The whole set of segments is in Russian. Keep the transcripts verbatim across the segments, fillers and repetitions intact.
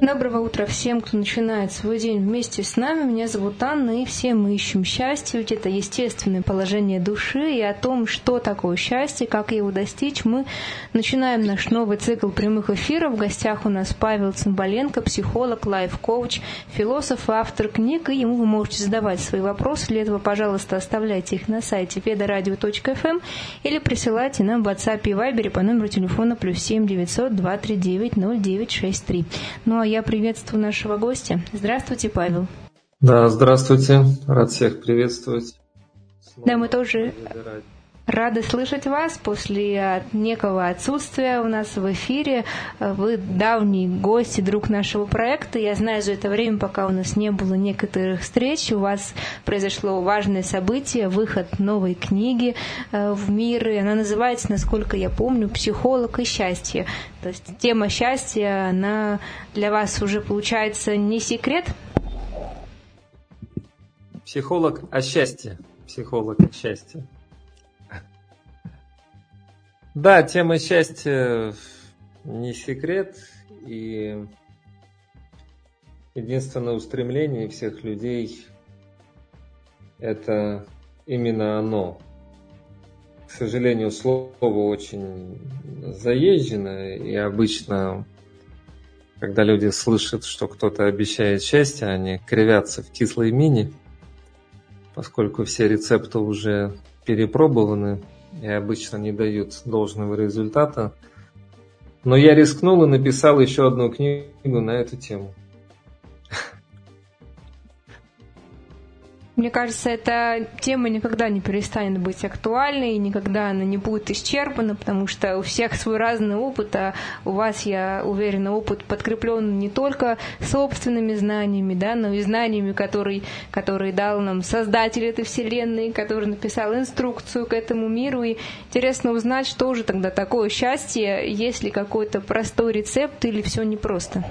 Доброго утра всем, кто начинает свой день вместе с нами. Меня зовут Анна, и все мы ищем счастье, ведь это естественное положение души, и о том, что такое счастье, как его достичь, мы начинаем наш новый цикл прямых эфиров. В гостях у нас Павел Цымбаленко, психолог, лайф-коуч, философ и автор книг, и ему вы можете задавать свои вопросы. Для этого, пожалуйста, оставляйте их на сайте ведарадио точка эф эм или присылайте нам в WhatsApp и Viber по номеру телефона плюс семь девятьсот два три девять ноль девять шесть три. Ну а я приветствую нашего гостя. Здравствуйте, Павел. Да, здравствуйте. Рад всех приветствовать. Снова да, мы тоже рады слышать вас после некого отсутствия у нас в эфире. Вы давний гость и друг нашего проекта. Я знаю, за это время, пока у нас не было некоторых встреч, у вас произошло важное событие, выход новой книги в мир. И она называется, насколько я помню, «Психолог и счастье». То есть тема счастья, она для вас уже, получается, не секрет? Психолог о счастье. Психолог о счастье. Да, тема счастья не секрет, и единственное устремление всех людей – это именно оно. К сожалению, слово очень заезжено, и обычно, когда люди слышат, что кто-то обещает счастье, они кривятся в кислой мине, поскольку все рецепты уже перепробованы и обычно не дают должного результата. Но я рискнул и написал еще одну книгу на эту тему. Мне кажется, эта тема никогда не перестанет быть актуальной, и никогда она не будет исчерпана, потому что у всех свой разный опыт, а у вас, я уверена, опыт подкреплен не только собственными знаниями, да, но и знаниями, которые, которые дал нам Создатель этой Вселенной, который написал инструкцию к этому миру. И интересно узнать, что же тогда такое счастье, есть ли какой-то простой рецепт или все непросто?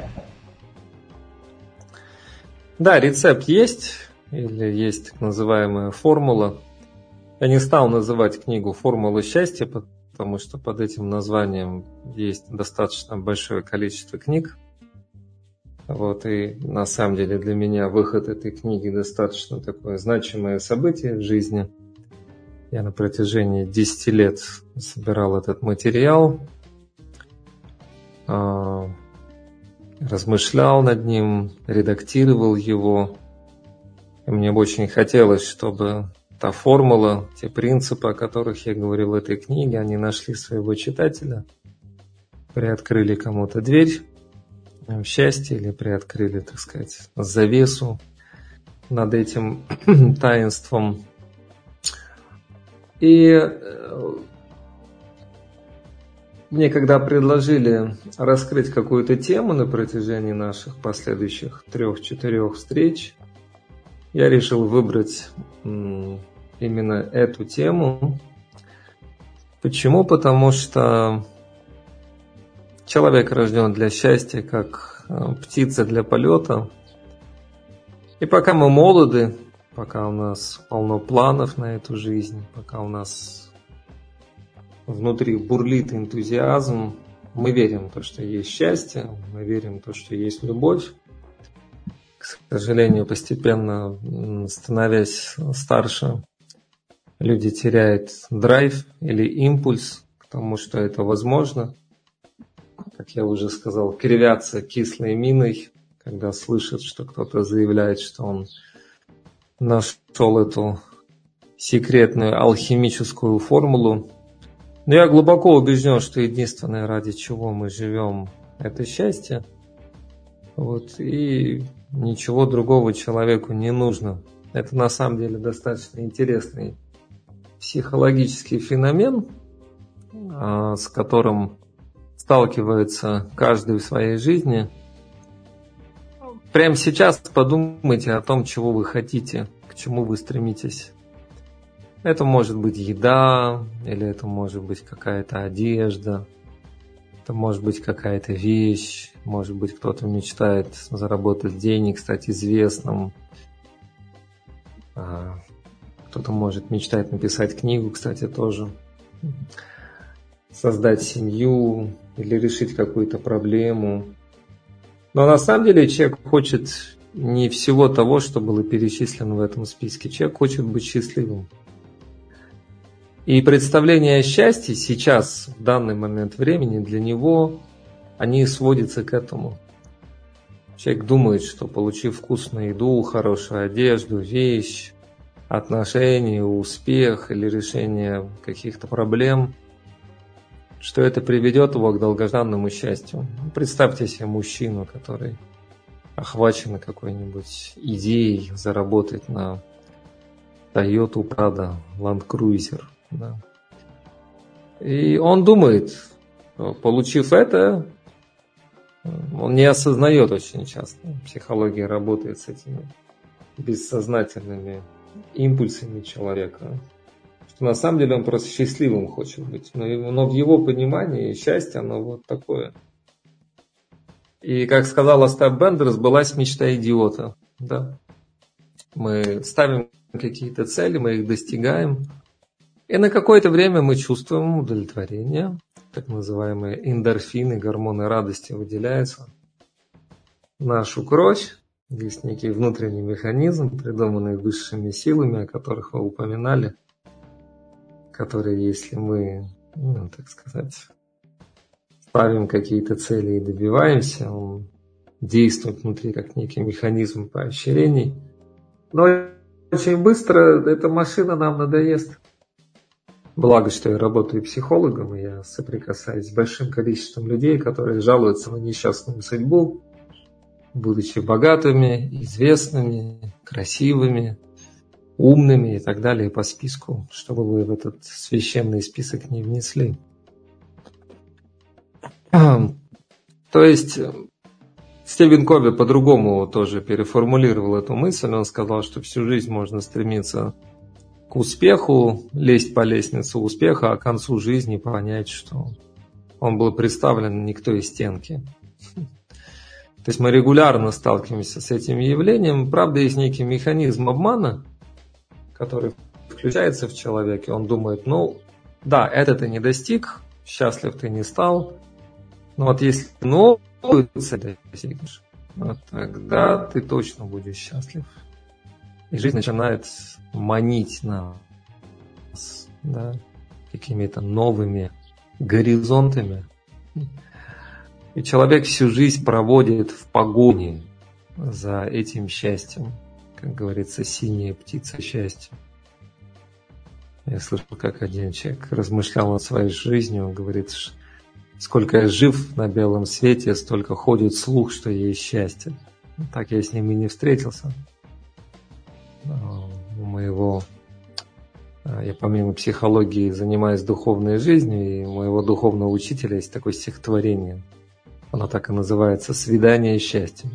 Да, рецепт есть. Или есть так называемая формула. Я не стал называть книгу «Формула счастья», потому что под этим названием есть достаточно большое количество книг. Вот, и на самом деле для меня выход этой книги достаточно такое значимое событие в жизни. Я на протяжении десяти лет собирал этот материал, размышлял над ним, редактировал его. И мне бы очень хотелось, чтобы та формула, те принципы, о которых я говорил в этой книге, они нашли своего читателя, приоткрыли кому-то дверь в счастье или приоткрыли, так сказать, завесу над этим таинством. И мне когда предложили раскрыть какую-то тему на протяжении наших последующих трех-четырех встреч, я решил выбрать именно эту тему. Почему? Потому что человек рожден для счастья, как птица для полета. И пока мы молоды, пока у нас полно планов на эту жизнь, пока у нас внутри бурлит энтузиазм, мы верим в то, что есть счастье, мы верим в то, что есть любовь. К сожалению, постепенно, становясь старше, люди теряют драйв или импульс к тому, что это возможно. Как я уже сказал, кривятся кислой миной, когда слышат, что кто-то заявляет, что он нашел эту секретную алхимическую формулу. Но я глубоко убежден, что единственное, ради чего мы живем, это счастье. Вот, и ничего другого человеку не нужно. Это на самом деле достаточно интересный психологический феномен, с которым сталкивается каждый в своей жизни. Прямо сейчас подумайте о том, чего вы хотите, к чему вы стремитесь. Это может быть еда, или это может быть какая-то одежда, это может быть какая-то вещь, может быть, кто-то мечтает заработать денег, стать известным. Кто-то может мечтать написать книгу, кстати, тоже. Создать семью или решить какую-то проблему. Но на самом деле человек хочет не всего того, что было перечислено в этом списке. Человек хочет быть счастливым. И представления о счастье сейчас, в данный момент времени, для него, они сводятся к этому. Человек думает, что получив вкусную еду, хорошую одежду, вещь, отношения, успех или решение каких-то проблем, что это приведет его к долгожданному счастью. Представьте себе мужчину, который охвачен какой-нибудь идеей заработать на Toyota Prado, Land Cruiser. Да. И он думает, получив это, он не осознает очень часто. Психология работает с этими бессознательными импульсами человека. Что на самом деле он просто счастливым хочет быть. Но, но в его понимании счастье, оно вот такое. И, как сказал Остап Бендер, сбылась мечта идиота. Да? Мы ставим какие-то цели, мы их достигаем. И на какое-то время мы чувствуем удовлетворение. Так называемые эндорфины, гормоны радости выделяются в нашу кровь. Есть некий внутренний механизм, придуманный высшими силами, о которых вы упоминали, который, если мы, ну, так сказать, ставим какие-то цели и добиваемся, он действует внутри как некий механизм поощрений. Но очень быстро эта машина нам надоест. Благо, что я работаю психологом, и я соприкасаюсь с большим количеством людей, которые жалуются на несчастную судьбу, будучи богатыми, известными, красивыми, умными и так далее по списку, чтобы вы в этот священный список не внесли. То есть Стивен Кови по-другому тоже переформулировал эту мысль. Он сказал, что всю жизнь можно стремиться к успеху, лезть по лестнице успеха, а к концу жизни понять, что он был представлен не к той стенке. То есть мы регулярно сталкиваемся с этим явлением. Правда, есть некий механизм обмана, который включается в человеке. Он думает, ну, да, это ты не достиг, счастлив ты не стал. Но вот если новую цель достигнешь, вот тогда ты точно будешь счастлив. И жизнь начинает манить нас, да, какими-то новыми горизонтами. И человек всю жизнь проводит в погоне за этим счастьем. Как говорится, синяя птица счастья. Я слышал, как один человек размышлял над своей жизнью. Он говорит, сколько я жив на белом свете, столько ходит слух, что есть счастье. Так я с ним и не встретился. У моего, я помимо психологии занимаюсь духовной жизнью, и у моего духовного учителя есть такое стихотворение. Оно так и называется «Свидание с счастьем».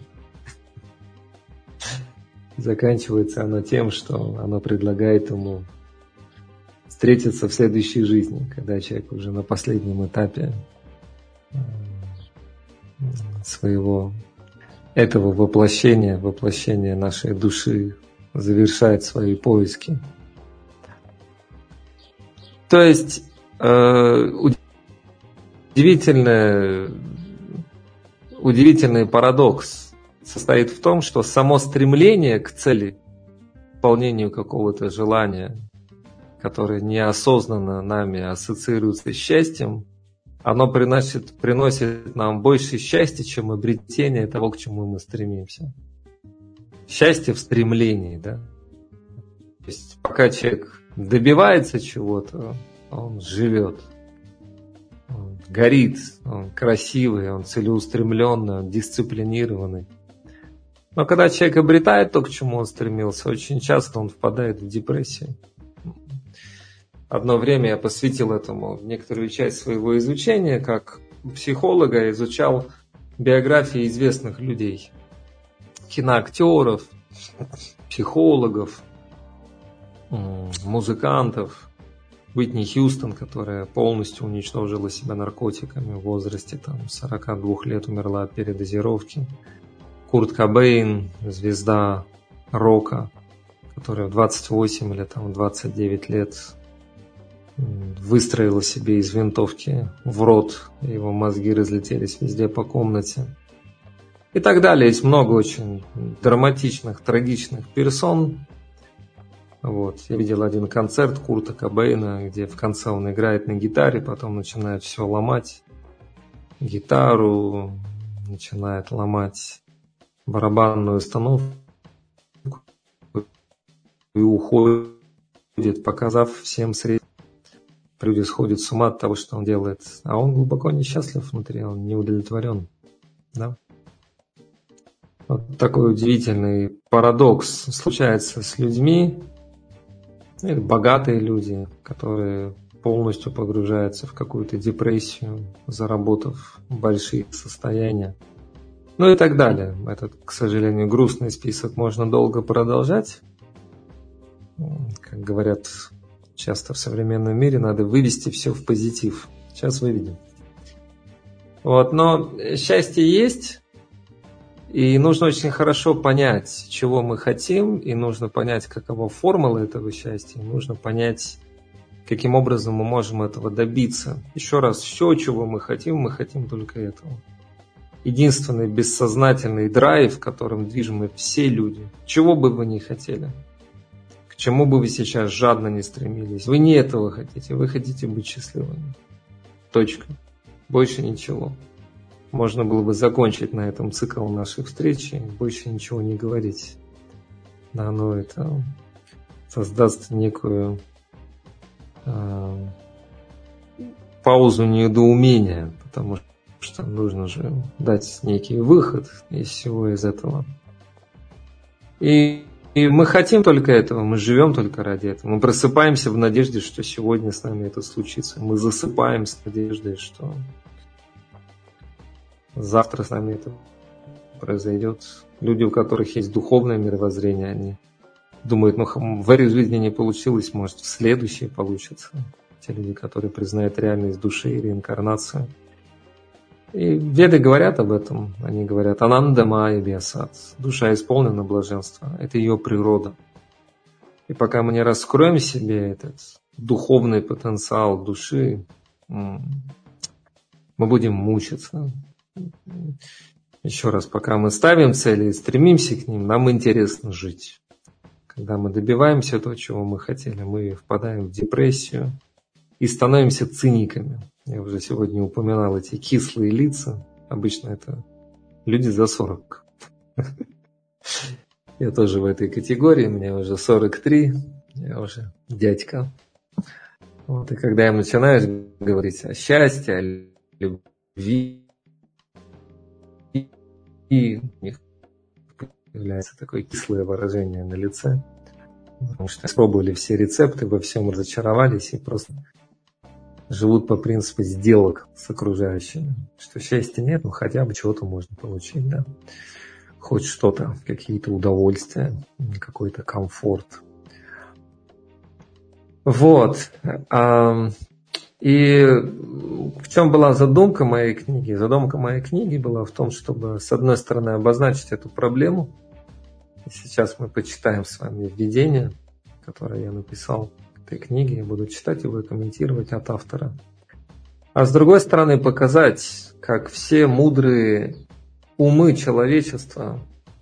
Заканчивается оно тем, что оно предлагает ему встретиться в следующей жизни, когда человек уже на последнем этапе своего этого воплощения, воплощения нашей души, завершает свои поиски. То есть э, удивительный, удивительный парадокс состоит в том, что само стремление к цели, к выполнению какого-то желания, которое неосознанно нами ассоциируется с счастьем, оно приносит, приносит нам больше счастья, чем обретение того, к чему мы стремимся. Счастье в стремлении, да. То есть пока человек добивается чего-то, он живет, он горит, он красивый, он целеустремленный, он дисциплинированный. Но когда человек обретает то, к чему он стремился, очень часто он впадает в депрессию. Одно время я посвятил этому некоторую часть своего изучения, как психолога изучал биографии известных людей. Киноактеров, психологов, музыкантов. Уитни Хьюстон, которая полностью уничтожила себя наркотиками в возрасте там, сорок два лет, умерла от передозировки. Курт Кобейн, звезда рока, которая в двадцать восемь или там, двадцать девять лет выстроила себе из винтовки в рот, его мозги разлетелись везде по комнате. И так далее. Есть много очень драматичных, трагичных персон. Вот. Я видел один концерт Курта Кобейна, где в конце он играет на гитаре, потом начинает все ломать. Гитару, начинает ломать барабанную установку и уходит, показав всем средства. Люди сходят с ума от того, что он делает. А он глубоко несчастлив внутри, он не удовлетворен. Да? Вот такой удивительный парадокс случается с людьми, или богатые люди, которые полностью погружаются в какую-то депрессию, заработав большие состояния. Ну и так далее. Этот, к сожалению, грустный список можно долго продолжать. Как говорят часто в современном мире, надо вывести все в позитив. Сейчас выведем. Вот, но счастье есть, и нужно очень хорошо понять, чего мы хотим, и нужно понять, какова формула этого счастья, и нужно понять, каким образом мы можем этого добиться. Еще раз, все, чего мы хотим, мы хотим только этого. Единственный бессознательный драйв, которым движимы все люди, чего бы вы ни хотели, к чему бы вы сейчас жадно не стремились, вы не этого хотите, вы хотите быть счастливыми. Точка. Больше ничего. Можно было бы закончить на этом цикл нашей встречи, больше ничего не говорить. Да, но это создаст некую э, паузу недоумения, потому что нужно же дать некий выход из всего из этого. И, и мы хотим только этого, мы живем только ради этого. Мы просыпаемся в надежде, что сегодня с нами это случится. Мы засыпаем с надеждой, что завтра с нами это произойдет. Люди, у которых есть духовное мировоззрение, они думают, ну в этой жизни не получилось, может в следующей получится. Те люди, которые признают реальность души и реинкарнацию. И веды говорят об этом. Они говорят «Ананда Майя Биасат». Душа исполнена блаженства. Это ее природа. И пока мы не раскроем в себе этот духовный потенциал души, мы будем мучиться. Еще раз, пока мы ставим цели и стремимся к ним, нам интересно жить. Когда мы добиваемся того, чего мы хотели, мы впадаем в депрессию и становимся циниками. Я уже сегодня упоминал эти кислые лица. Обычно это люди за сорок. Я тоже в этой категории, мне уже сорок три, я уже дядька. Вот, и когда я начинаю говорить о счастье, о любви, и у них появляется такое кислое выражение на лице, потому что испробовали все рецепты, во всем разочаровались и просто живут по принципу сделок с окружающими, что счастья нет, но хотя бы чего-то можно получить, да, хоть что-то, какие-то удовольствия, какой-то комфорт. Вот. И в чем была задумка моей книги? Задумка моей книги была в том, чтобы, с одной стороны, обозначить эту проблему. И сейчас мы почитаем с вами введение, которое я написал к этой книге. Я буду читать его и комментировать от автора. А с другой стороны, показать, как все мудрые умы человечества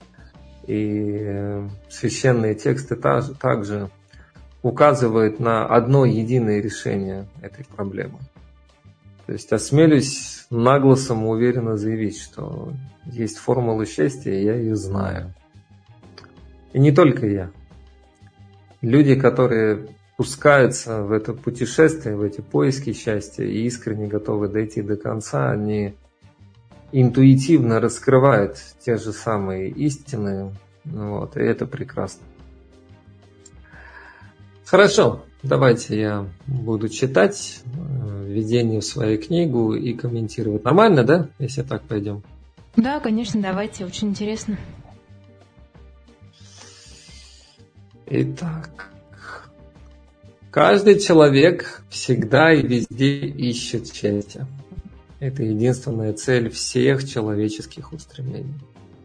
и священные тексты также указывает на одно единое решение этой проблемы. То есть осмелюсь нагло самоуверенно заявить, что есть формула счастья, и я ее знаю. И не только я. Люди, которые пускаются в это путешествие, в эти поиски счастья и искренне готовы дойти до конца, они интуитивно раскрывают те же самые истины, вот, и это прекрасно. Хорошо, давайте я буду читать введение в свою книгу и комментировать. Нормально, да, если так пойдем? Да, конечно, давайте, очень интересно. Итак, каждый человек всегда и везде ищет счастья. Это единственная цель всех человеческих устремлений.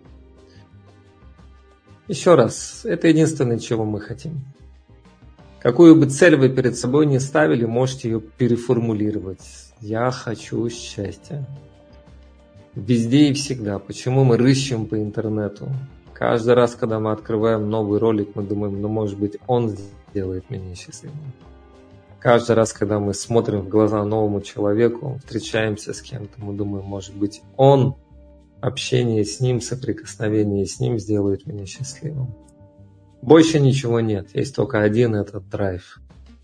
Еще раз, это единственное, чего мы хотим. Какую бы цель вы перед собой не ставили, можете ее переформулировать. Я хочу счастья. везде и всегда. Почему мы рыщем по интернету? Каждый раз, когда мы открываем новый ролик, мы думаем, ну, может быть, он сделает меня счастливым. Каждый раз, когда мы смотрим в глаза новому человеку, встречаемся с кем-то, мы думаем, может быть, он, общение с ним, соприкосновение с ним сделает меня счастливым. Больше ничего нет, есть только один этот драйв.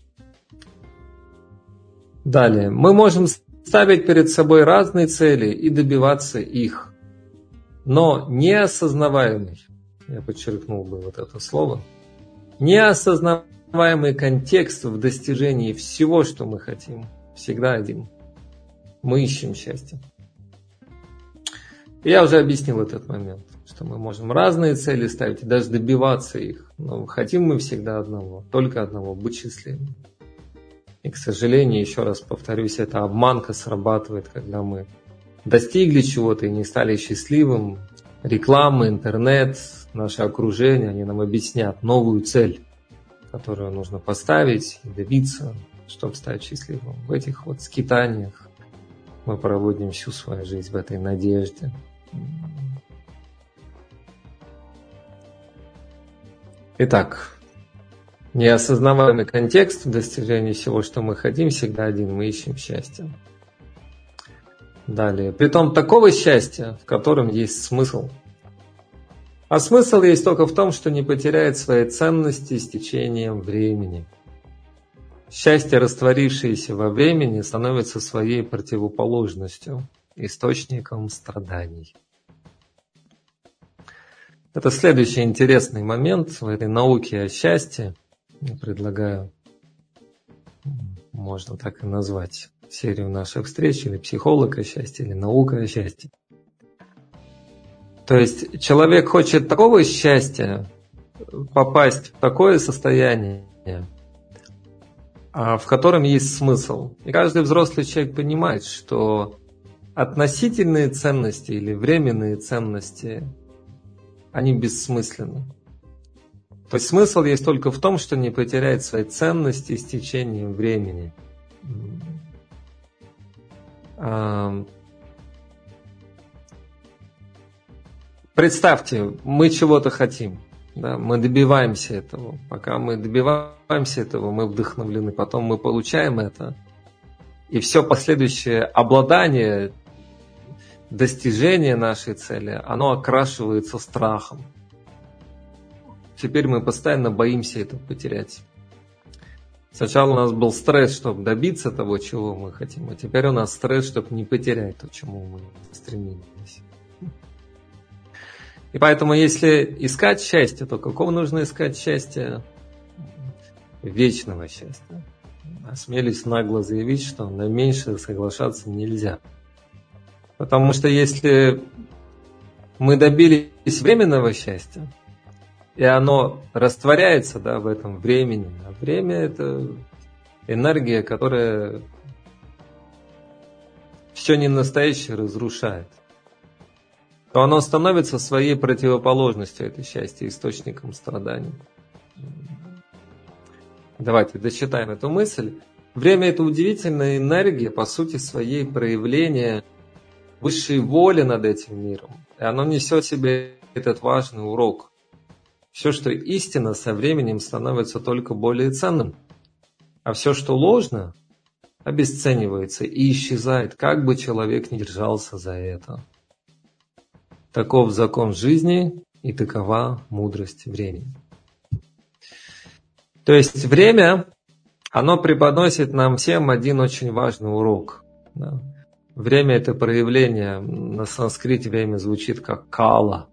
Далее, мы можем ставить перед собой разные цели и добиваться их, но неосознаваемый, я подчеркнул бы вот это слово, неосознаваемый контекст в достижении всего, что мы хотим, всегда один. Мы ищем счастье. Я уже объяснил этот момент, что мы можем разные цели ставить и даже добиваться их, но хотим мы всегда одного, только одного, быть счастливым. И, к сожалению, еще раз повторюсь, эта обманка срабатывает, когда мы достигли чего-то и не стали счастливым. Реклама, интернет, наше окружение, они нам объяснят новую цель, которую нужно поставить и добиться, чтобы стать счастливым. В этих вот скитаниях мы проводим всю свою жизнь в этой надежде. Итак, неосознаваемый контекст в достижении всего, что мы хотим, всегда один. Мы ищем счастье. Далее. Притом такого счастья, в котором есть смысл. А смысл есть только в том, что не потеряет своей ценности с течением времени. Счастье, растворившееся во времени, становится своей противоположностью, источником страданий. Это следующий интересный момент в этой науке о счастье. Я предлагаю, можно так и назвать серию наших встреч, или психолог о счастье, или наука о счастье. То есть человек хочет такого счастья, попасть в такое состояние, в котором есть смысл. И каждый взрослый человек понимает, что относительные ценности или временные ценности, они бессмысленны. То есть смысл есть только в том, что не потерять свои ценности с течением времени. Представьте, мы чего-то хотим, да, мы добиваемся этого. Пока мы добиваемся этого, мы вдохновлены, потом мы получаем это. И все последующее обладание, достижение нашей цели, оно окрашивается страхом. Теперь мы постоянно боимся это потерять. Сначала у нас был стресс, чтобы добиться того, чего мы хотим, а теперь у нас стресс, чтобы не потерять то, к чему мы стремились. И поэтому, если искать счастье, то какого нужно искать счастье? Вечного счастья. Осмелюсь нагло заявить, что на меньшее соглашаться нельзя. Потому что если мы добились временного счастья, и оно растворяется, да, в этом времени, а время – это энергия, которая все ненастоящее разрушает, то оно становится своей противоположностью, это счастье, источником страданий. Давайте дочитаем эту мысль. Время – это удивительная энергия, по сути своей проявление высшей воли над этим миром. И оно несет в себе этот важный урок. Все, что истинно, со временем становится только более ценным. А все, что ложно, обесценивается и исчезает, как бы человек ни держался за это. Таков закон жизни и такова мудрость времени. То есть время, оно преподносит нам всем один очень важный урок. Да. Время – это проявление, на санскрите время звучит как кала.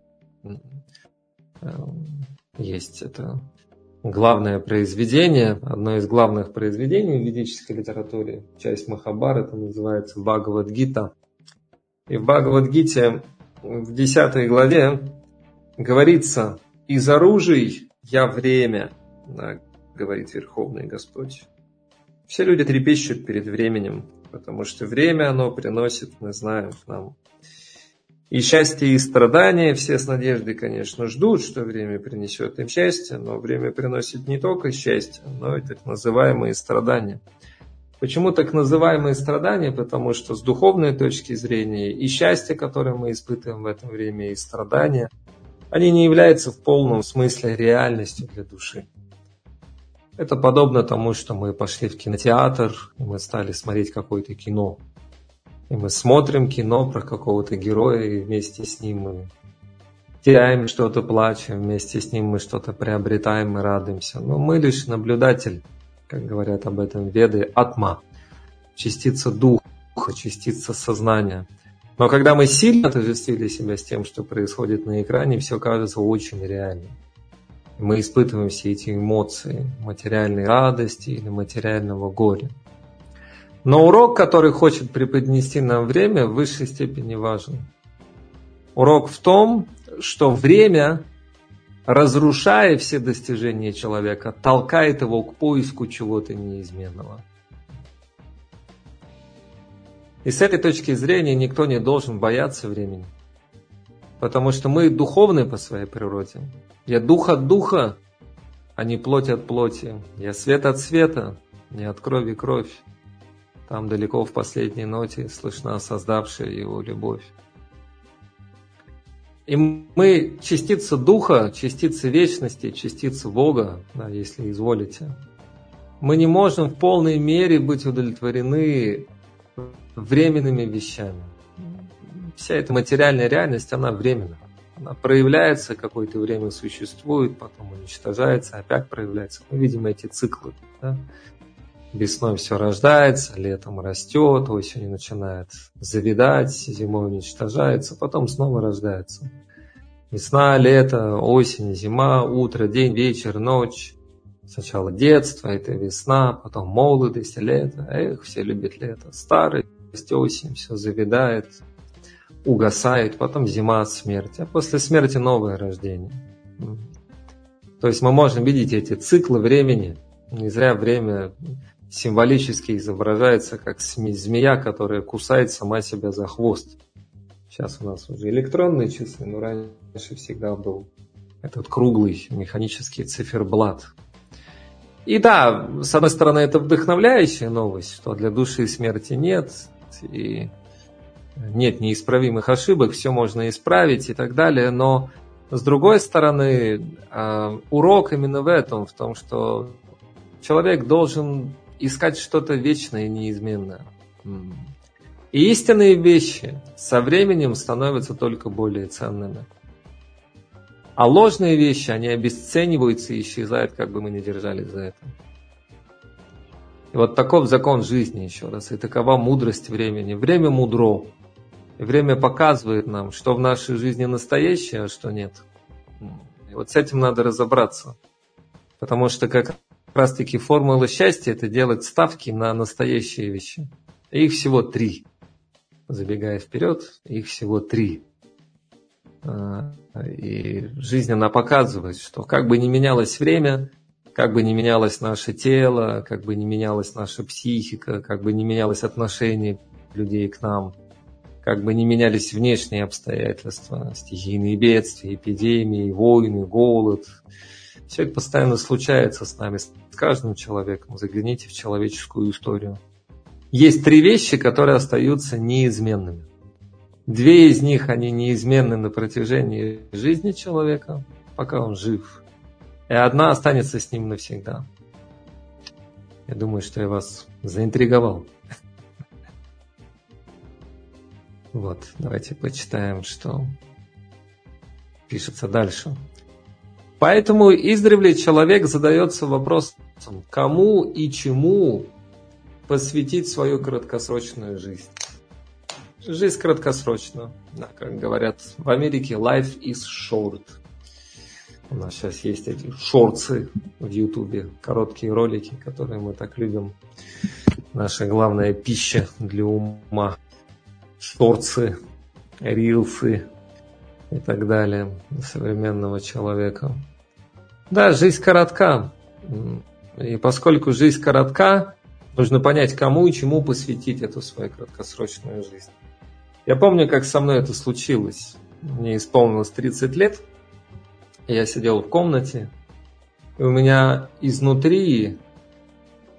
Есть это главное произведение, одно из главных произведений в ведической литературе, часть Махабхарата, называется Бхагавад-гита. И в Бхагавад-гите в десятой главе говорится: «Из оружий я время», да, говорит Верховный Господь. Все люди трепещут перед временем, потому что время, оно приносит, мы знаем, нам и счастье, и страдания. Все с надеждой, конечно, ждут, что время принесет им счастье, но время приносит не только счастье, но и так называемые страдания. Почему так называемые страдания? Потому что с духовной точки зрения и счастье, которое мы испытываем в это время, и страдания, они не являются в полном смысле реальностью для души. Это подобно тому, что мы пошли в кинотеатр, и мы стали смотреть какое-то кино. И мы смотрим кино про какого-то героя, и вместе с ним мы теряем что-то, плачем, вместе с ним мы что-то приобретаем и радуемся. Но мы лишь наблюдатель, как говорят об этом веды, атма, частица духа, частица сознания. Но когда мы сильно отождествили себя с тем, что происходит на экране, все кажется очень реальным. Мы испытываем все эти эмоции материальной радости или материального горя. Но урок, который хочет преподнести нам время, в высшей степени важен. Урок в том, что время, разрушая все достижения человека, толкает его к поиску чего-то неизменного. И с этой точки зрения никто не должен бояться времени. Потому что мы духовны по своей природе. Я дух от духа, а не плоть от плоти. Я свет от света, не от крови кровь. Там далеко в последней ноте слышна создавшая его любовь. И мы частица духа, частица вечности, частица Бога, да, если изволите. Мы не можем в полной мере быть удовлетворены временными вещами. Вся эта материальная реальность, она временна. Она проявляется, какое-то время существует, потом уничтожается, опять проявляется. Мы видим эти циклы. Да? Весной все рождается, летом растет, осенью начинает завядать, зимой уничтожается, потом снова рождается. Весна, лето, осень, зима, утро, день, вечер, ночь. Сначала детство, это весна, потом молодость, лето. Эх, все любят лето. Старость, осень, все завядает, угасает, потом зима, смерть. А после смерти новое рождение. То есть мы можем видеть эти циклы времени. Не зря время символически изображается как змея, которая кусает сама себя за хвост. Сейчас у нас уже электронные часы, но раньше всегда был этот круглый механический циферблат. И да, с одной стороны, это вдохновляющая новость, что для души смерти нет, и нет неисправимых ошибок, все можно исправить и так далее, но с другой стороны, урок именно в этом, в том, что человек должен искать что-то вечное и неизменное. И истинные вещи со временем становятся только более ценными. А ложные вещи, они обесцениваются и исчезают, как бы мы ни держались за это. И вот таков закон жизни, еще раз, и такова мудрость времени. Время мудро. И время показывает нам, что в нашей жизни настоящее, а что нет. И вот с этим надо разобраться. Потому что как раз-таки формула счастья – это делать ставки на настоящие вещи. И их всего три. Забегая вперед, их всего три. И жизнь, она показывает, что как бы ни менялось время, как бы ни менялось наше тело, как бы ни менялась наша психика, как бы ни менялось отношение людей к нам, как бы ни менялись внешние обстоятельства, стихийные бедствия, эпидемии, войны, голод. Все это постоянно случается с нами, с каждым человеком. Загляните в человеческую историю. Есть три вещи, которые остаются неизменными. Две из них, они неизменны на протяжении жизни человека, пока он жив. И одна останется с ним навсегда. Я думаю, что я вас заинтриговал. Вот, давайте почитаем, что пишется дальше. Поэтому издревле человек задается вопросом, кому и чему посвятить свою краткосрочную жизнь. Жизнь краткосрочна. Да, как говорят в Америке, life is short. У нас сейчас есть эти шортсы в Ютубе, короткие ролики, которые мы так любим. Наша главная пища для ума. Шортсы, рилсы и так далее современного человека. Да, жизнь коротка. И поскольку жизнь коротка, нужно понять, кому и чему посвятить эту свою краткосрочную жизнь. Я помню, как со мной это случилось. Мне исполнилось тридцать лет. Я сидел в комнате, и у меня изнутри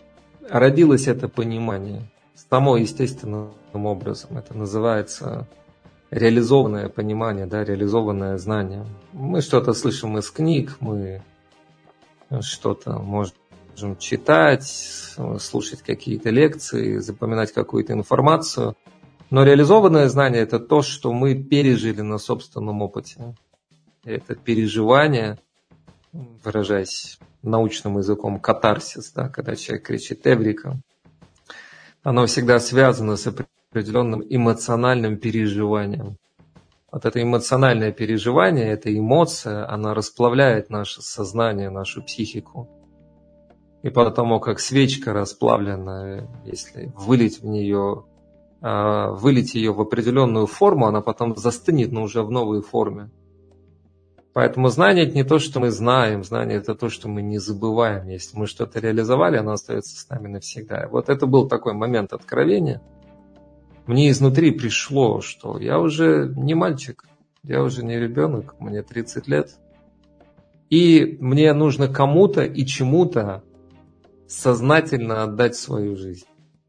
родилось это понимание само естественным образом. Это называется реализованное понимание, да, реализованное знание. Мы что-то слышим из книг, мы что-то можем читать, слушать какие-то лекции, запоминать какую-то информацию. Но реализованное знание – это то, что мы пережили на собственном опыте. Это переживание, выражаясь научным языком, катарсис, да, когда человек кричит «эврика», оно всегда связано с определенным эмоциональным переживанием. Вот это эмоциональное переживание, эта эмоция, она расплавляет наше сознание, нашу психику. И потому как свечка расплавленная, если вылить в нее, вылить ее в определенную форму, она потом застынет, но уже в новой форме. Поэтому знание – это не то, что мы знаем, знание – это то, что мы не забываем. Если мы что-то реализовали, оно остается с нами навсегда. Вот это был такой момент откровения. Мне изнутри пришло, что я уже не мальчик, я уже не ребенок, мне тридцать лет. И мне нужно кому-то и чему-то сознательно отдать свою жизнь.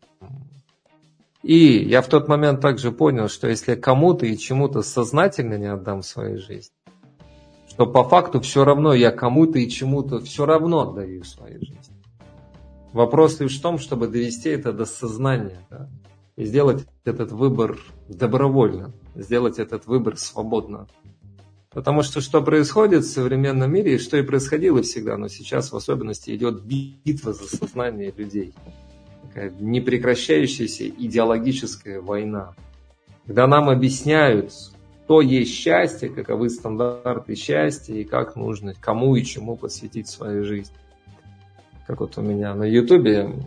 И я в тот момент также понял, что если я кому-то и чему-то сознательно не отдам свою жизнь, что по факту все равно я кому-то и чему-то все равно отдаю свою жизнь. Вопрос лишь в том, чтобы довести это до сознания, да, и сделать этот выбор добровольно, сделать этот выбор свободно. Потому что что происходит в современном мире, и что и происходило всегда, но сейчас в особенности идет битва за сознание людей. Такая непрекращающаяся идеологическая война. Когда нам объясняют, что есть счастье, каковы стандарты счастья и как нужно, кому и чему посвятить свою жизнь. Как вот у меня на Ютубе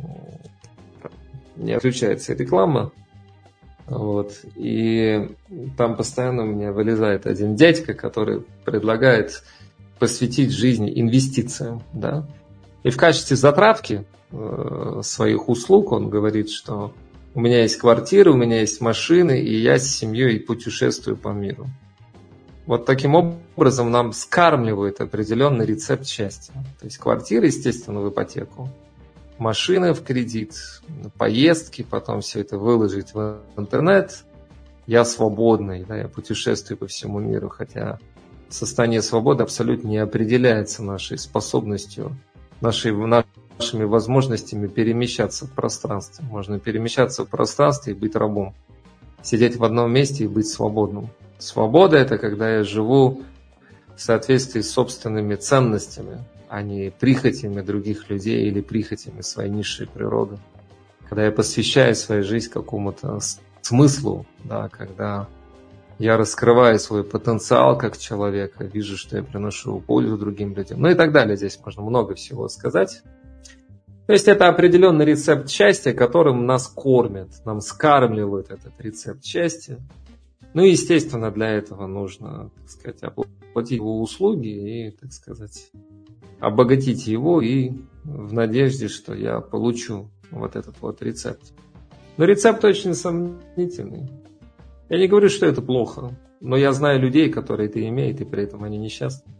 не отключается реклама, вот, и там постоянно у меня вылезает один дядька, который предлагает посвятить жизнь инвестициям, да, и в качестве затравки э, своих услуг он говорит, что у меня есть квартира, у меня есть машины, и я с семьей путешествую по миру. Вот таким образом нам скармливают определенный рецепт счастья. То есть квартира, естественно, в ипотеку, машина в кредит, поездки, потом все это выложить в интернет. Я свободный, да, я путешествую по всему миру, хотя состояние свободы абсолютно не определяется нашей способностью, нашей, нашими возможностями перемещаться в пространстве. Можно перемещаться в пространстве и быть рабом, сидеть в одном месте и быть свободным. Свобода – это когда я живу в соответствии с собственными ценностями, а не прихотями других людей или прихотями своей низшей природы. Когда я посвящаю свою жизнь какому-то смыслу, да, когда я раскрываю свой потенциал как человека, вижу, что я приношу пользу другим людям, ну и так далее. Здесь можно много всего сказать. То есть это определенный рецепт счастья, которым нас кормят, нам скармливают этот рецепт счастья. Ну и, естественно, для этого нужно, так сказать, оплатить его услуги и, так сказать, обогатить его и в надежде, что я получу вот этот вот рецепт. Но рецепт очень сомнительный. Я не говорю, что это плохо, но я знаю людей, которые это имеют, и при этом они несчастны.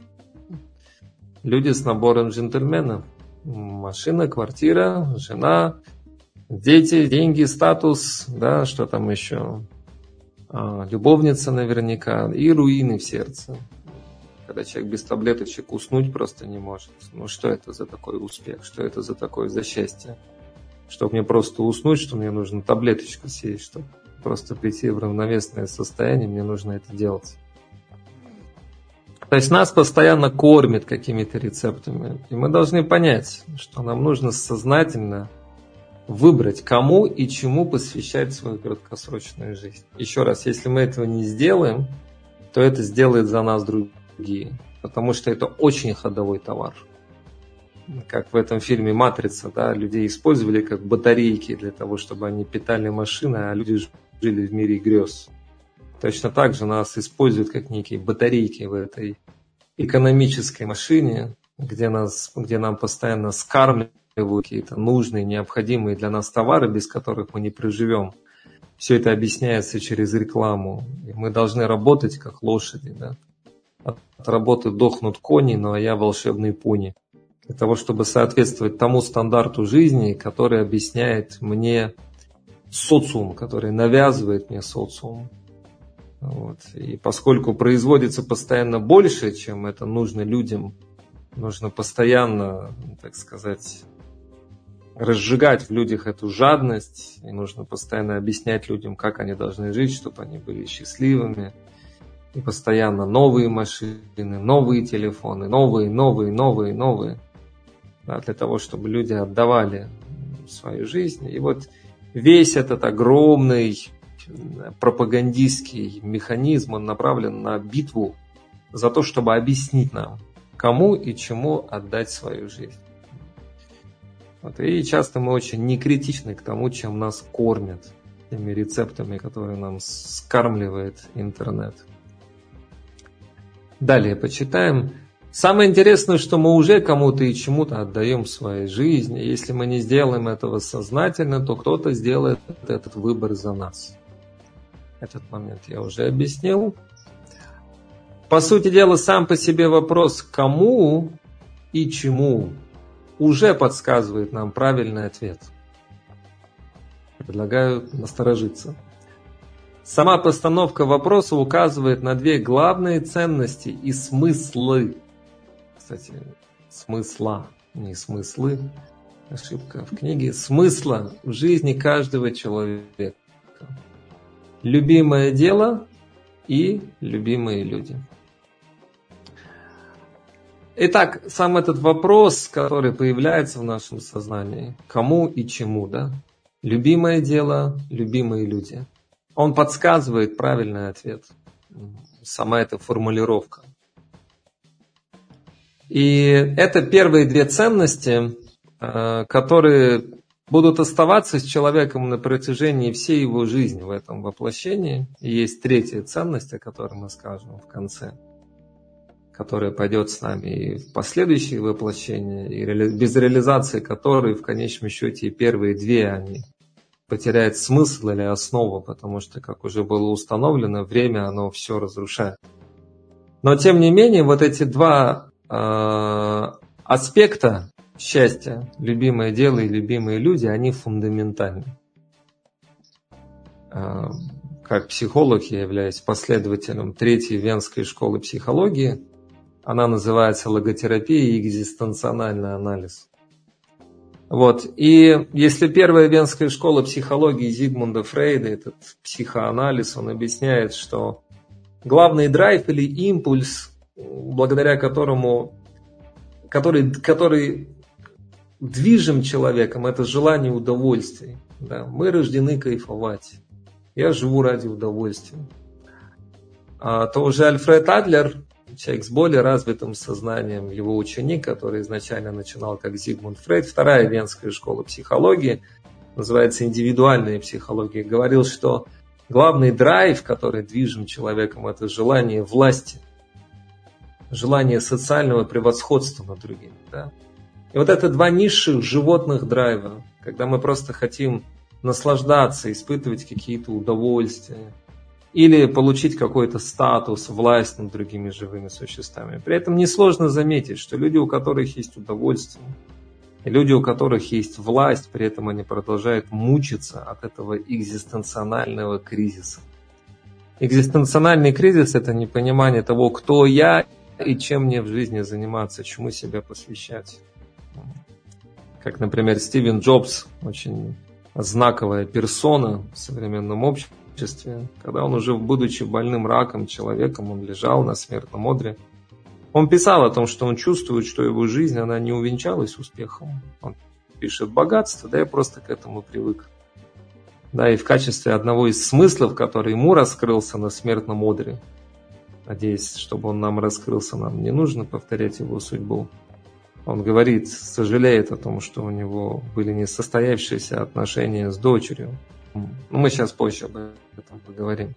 Люди с набором джентльмена. Машина, квартира, жена, дети, деньги, статус, да, что там еще, а, любовница наверняка, и руины в сердце. Когда человек без таблеточек уснуть просто не может. Ну что это за такой успех, что это за такое за счастье? Чтобы мне просто уснуть, что мне нужно таблеточку съесть, чтобы просто прийти в равновесное состояние, мне нужно это делать. То есть нас постоянно кормят какими-то рецептами. И мы должны понять, что нам нужно сознательно выбрать, кому и чему посвящать свою краткосрочную жизнь. Еще раз, если мы этого не сделаем, то это сделает за нас другие. Потому что это очень ходовой товар. Как в этом фильме «Матрица», да, людей использовали как батарейки для того, чтобы они питали машины, а люди жили в мире грез. Точно так же нас используют как некие батарейки в этой экономической машине, где, нас, где нам постоянно скармливают какие-то нужные, необходимые для нас товары, без которых мы не проживем. Все это объясняется через рекламу. И мы должны работать как лошади. Да? От работы дохнут кони, но я волшебный пони. для того, чтобы соответствовать тому стандарту жизни, который объясняет мне социум, который навязывает мне социум. Вот. И поскольку производится постоянно больше, чем это нужно людям, нужно постоянно, так сказать, разжигать в людях эту жадность, и нужно постоянно объяснять людям, как они должны жить, чтобы они были счастливыми. И постоянно новые машины, новые телефоны, новые, новые, новые, новые, да, для того, чтобы люди отдавали свою жизнь. И вот весь этот огромный пропагандистский механизм, он направлен на битву за то, чтобы объяснить нам, кому и чему отдать свою жизнь. Вот. И часто мы очень некритичны к тому, чем нас кормят, теми рецептами, которые нам скармливает интернет. Далее почитаем. Самое интересное, что мы уже кому-то и чему-то отдаем в своей жизни. Если мы не сделаем этого сознательно, то кто-то сделает этот выбор за нас. Этот момент я уже объяснил. По сути дела, сам по себе вопрос «кому и чему» уже подсказывает нам правильный ответ. Предлагаю насторожиться. Сама постановка вопроса указывает на две главные ценности и смыслы. Кстати, смысла, не смыслы. Ошибка в книге. Смысла в жизни каждого человека. Любимое дело и любимые люди. Итак, сам этот вопрос, который появляется в нашем сознании, кому и чему, да? Любимое дело, любимые люди. Он подсказывает правильный ответ. Сама эта формулировка. И это первые две ценности, которые будут оставаться с человеком на протяжении всей его жизни в этом воплощении. И есть третья ценность, о которой мы скажем в конце, которая пойдет с нами и в последующие воплощения, и без реализации которой в конечном счете и первые две они потеряют смысл или основу, потому что, как уже было установлено, время оно все разрушает. Но тем не менее, вот эти два э, аспекта счастья, любимое дело и любимые люди, они фундаментальны. Э, как психолог я являюсь последователем третьей венской школы психологии. Она называется логотерапия и экзистенциональный анализ. Вот. И если первая венская школа психологии Зигмунда Фрейда, этот психоанализ, он объясняет, что главный драйв или импульс, благодаря которому, который, который движим человеком, это желание удовольствия. Да? Мы рождены кайфовать. Я живу ради удовольствия. А то уже Альфред Адлер, человек с более развитым сознанием, его ученик, который изначально начинал как Зигмунд Фрейд, вторая венская школа психологии, называется индивидуальная психология, говорил, что главный драйв, который движим человеком, это желание власти, желание социального превосходства над другими. Да? И вот это два низших животных драйва, когда мы просто хотим наслаждаться, испытывать какие-то удовольствия, или получить какой-то статус, власть над другими живыми существами. При этом несложно заметить, что люди, у которых есть удовольствие, и люди, у которых есть власть, при этом они продолжают мучиться от этого экзистенционального кризиса. Экзистенциональный кризис – это непонимание того, кто я и чем мне в жизни заниматься, чему себя посвящать. Как, например, Стивен Джобс, очень знаковая персона в современном обществе, когда он уже, будучи больным раком человеком, он лежал на смертном одре. Он писал о том, что он чувствует, что его жизнь, она не увенчалась успехом. Он пишет богатство, да, я просто к этому привык. Да, и в качестве одного из смыслов, который ему раскрылся на смертном одре, надеюсь, чтобы он нам раскрылся, нам не нужно повторять его судьбу. Он говорит, сожалеет о том, что у него были несостоявшиеся отношения с дочерью. Мы сейчас позже об этом поговорим.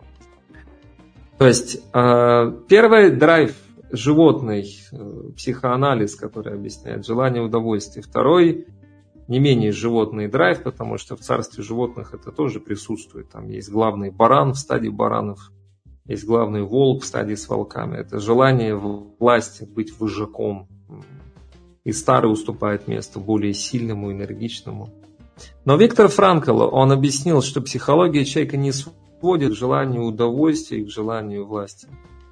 То есть, первый драйв животный, психоанализ, который объясняет желание удовольствия. Второй, не менее животный драйв, потому что в царстве животных это тоже присутствует. Там есть главный баран в стадии баранов, есть главный волк в стадии с волками. Это желание власти, быть вожаком, и старый уступает место более сильному, энергичному. Но Виктор Франкл, он объяснил, что психология человека не сводит к желанию удовольствия и к желанию власти.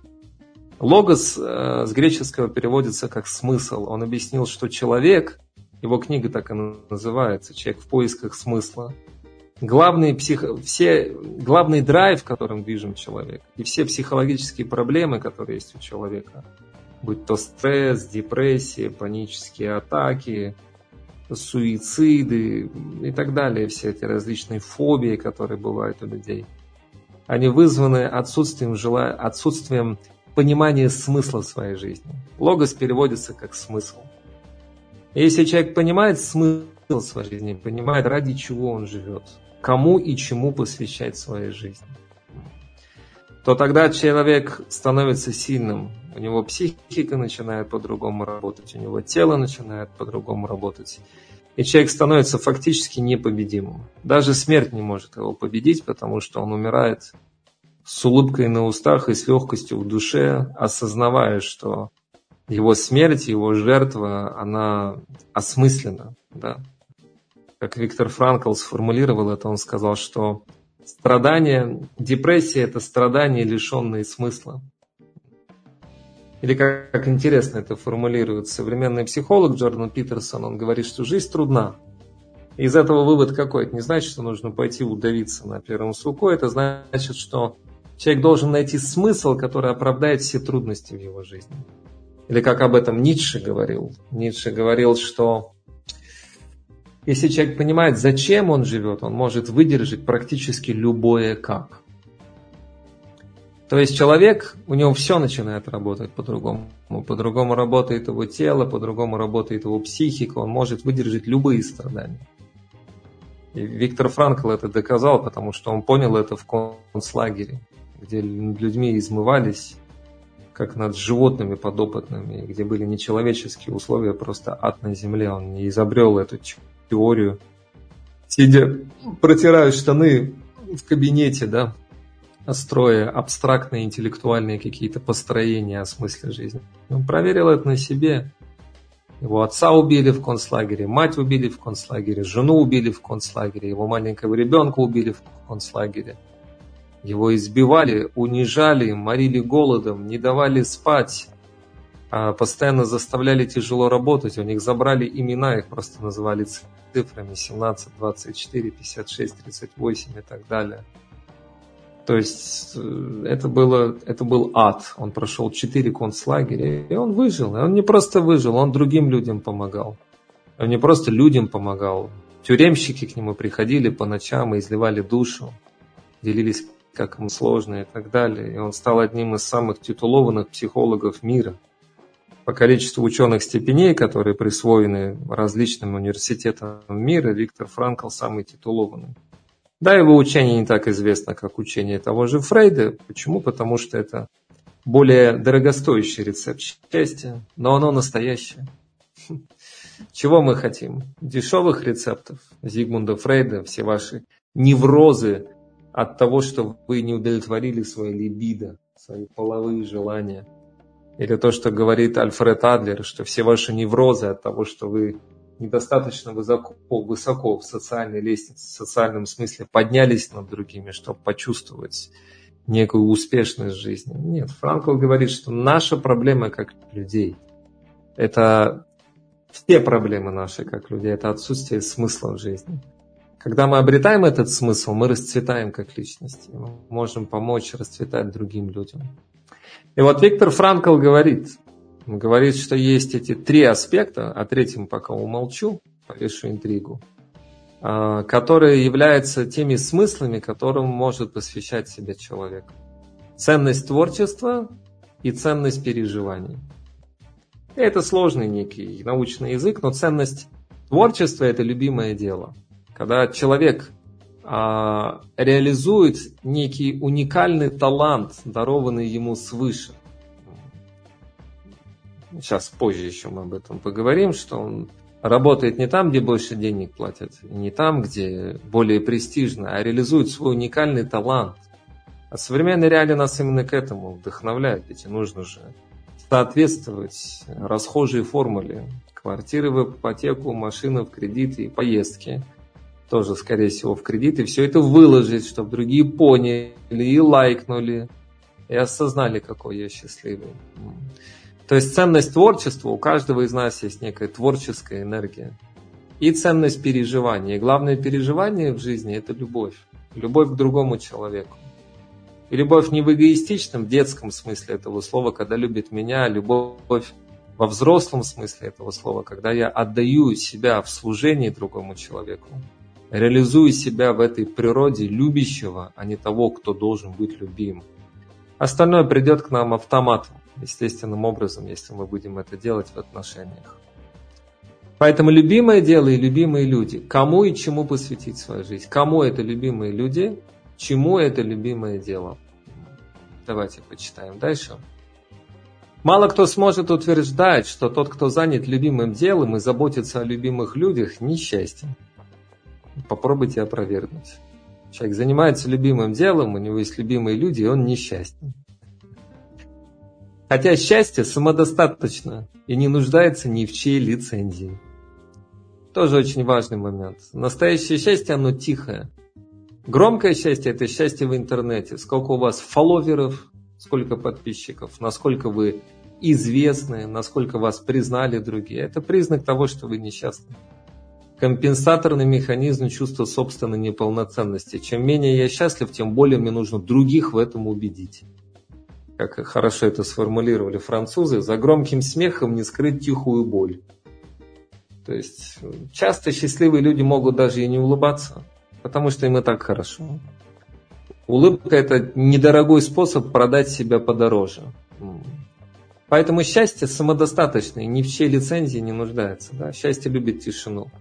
Логос э, с греческого переводится как смысл. Он объяснил, что человек, его книга так и называется, «Человек в поисках смысла». Главный, псих... все... Главный драйв, которым движим человек, и все психологические проблемы, которые есть у человека, будь то стресс, депрессия, панические атаки, суициды и так далее, все эти различные фобии, которые бывают у людей, они вызваны отсутствием, жела... отсутствием понимания смысла в своей жизни. Логос переводится как смысл. И если человек понимает смысл в своей жизни, понимает, ради чего он живет, кому и чему посвящать свою жизнь, то тогда человек становится сильным. У него психика начинает по-другому работать, у него тело начинает по-другому работать. И человек становится фактически непобедимым. Даже смерть не может его победить, потому что он умирает с улыбкой на устах и с легкостью в душе, осознавая, что его смерть, его жертва, она осмыслена. Да. Как Виктор Франкл сформулировал это, он сказал, что страдание, депрессия – это страдания, лишенные смысла. Или как, как интересно это формулирует современный психолог Джордан Питерсон, он говорит, что жизнь трудна. И из этого вывод какой? Это не значит, что нужно пойти удавиться на первом суку, это значит, что человек должен найти смысл, который оправдает все трудности в его жизни. Или как об этом Ницше говорил. Ницше говорил, что если человек понимает, зачем он живет, он может выдержать практически любое «как». То есть человек, у него все начинает работать по-другому. По-другому работает его тело, по-другому работает его психика, он может выдержать любые страдания. И Виктор Франкл это доказал, потому что он понял это в концлагере, где над людьми измывались, как над животными подопытными, где были нечеловеческие условия, просто ад на земле. Он не изобрел эту теорию, сидя, протирая штаны в кабинете, да, строя абстрактные интеллектуальные какие-то построения о смысле жизни. Он проверил это на себе. Его отца убили в концлагере, мать убили в концлагере, жену убили в концлагере, его маленького ребенка убили в концлагере. Его избивали, унижали, морили голодом, не давали спать, постоянно заставляли тяжело работать. У них забрали имена, их просто называли цифрами семнадцать, двадцать четыре, пятьдесят шесть, тридцать восемь и так далее. То есть это, было, это был ад. Он прошел четыре концлагеря, и он выжил. И он не просто выжил, он другим людям помогал. Он не просто людям помогал. Тюремщики к нему приходили по ночам и изливали душу, делились, как ему сложно и так далее. И он стал одним из самых титулованных психологов мира. По количеству ученых степеней, которые присвоены различным университетам мира, Виктор Франкл самый титулованный. Да, его учение не так известно, как учение того же Фрейда. Почему? Потому что это более дорогостоящий рецепт счастья, но оно настоящее. Чего мы хотим? Дешевых рецептов Зигмунда Фрейда, все ваши неврозы от того, что вы не удовлетворили свои либидо, свои половые желания. Или то, что говорит Альфред Адлер, что все ваши неврозы от того, что вы недостаточно высоко, высоко в социальной лестнице, в социальном смысле поднялись над другими, чтобы почувствовать некую успешность в жизни. Нет, Франкл говорит, что наша проблема как людей, это все проблемы наши как людей, это отсутствие смысла в жизни. Когда мы обретаем этот смысл, мы расцветаем как личности, мы можем помочь расцветать другим людям. И вот Виктор Франкл говорит, говорит, что есть эти три аспекта, о третьем пока умолчу, повешу интригу, которые являются теми смыслами, которым может посвящать себя человек. Ценность творчества и ценность переживаний. И это сложный некий научный язык, но ценность творчества – это любимое дело. Когда человек а, реализует некий уникальный талант, дарованный ему свыше. Сейчас позже еще мы об этом поговорим, что он работает не там, где больше денег платят, не там, где более престижно, а реализует свой уникальный талант. А современные реалии нас именно к этому вдохновляют, ведь нужно же соответствовать расхожей формуле. Квартиры в ипотеку, машины в кредит и поездки. Тоже, скорее всего, в кредит. И все это выложить, чтобы другие поняли и лайкнули. И осознали, какой я счастливый. То есть ценность творчества, у каждого из нас есть некая творческая энергия. И ценность переживания. И главное переживание в жизни – это любовь. Любовь к другому человеку. И любовь не в эгоистичном, детском смысле этого слова, когда любит меня, а любовь во взрослом смысле этого слова, когда я отдаю себя в служении другому человеку, реализую себя в этой природе любящего, а не того, кто должен быть любим. Остальное придет к нам автоматом, естественным образом, если мы будем это делать в отношениях. Поэтому любимое дело и любимые люди. Кому и чему посвятить свою жизнь? Кому это любимые люди? Чему это любимое дело? Давайте почитаем дальше. Мало кто сможет утверждать, что тот, кто занят любимым делом и заботится о любимых людях, несчастен. Попробуйте опровергнуть. Человек занимается любимым делом, у него есть любимые люди, и он несчастен. Хотя счастье самодостаточно и не нуждается ни в чьей лицензии. Тоже очень важный момент. Настоящее счастье, оно тихое. Громкое счастье – это счастье в интернете. Сколько у вас фолловеров, сколько подписчиков, насколько вы известны, насколько вас признали другие. Это признак того, что вы несчастны. Компенсаторный механизм чувства собственной неполноценности. Чем менее я счастлив, тем более мне нужно других в этом убедить. Как хорошо это сформулировали французы, за громким смехом не скрыть тихую боль. То есть часто счастливые люди могут даже и не улыбаться, потому что им и так хорошо. Улыбка – это недорогой способ продать себя подороже. Поэтому счастье самодостаточное, ни в чьей лицензии не нуждается. Да? Счастье любит тишину.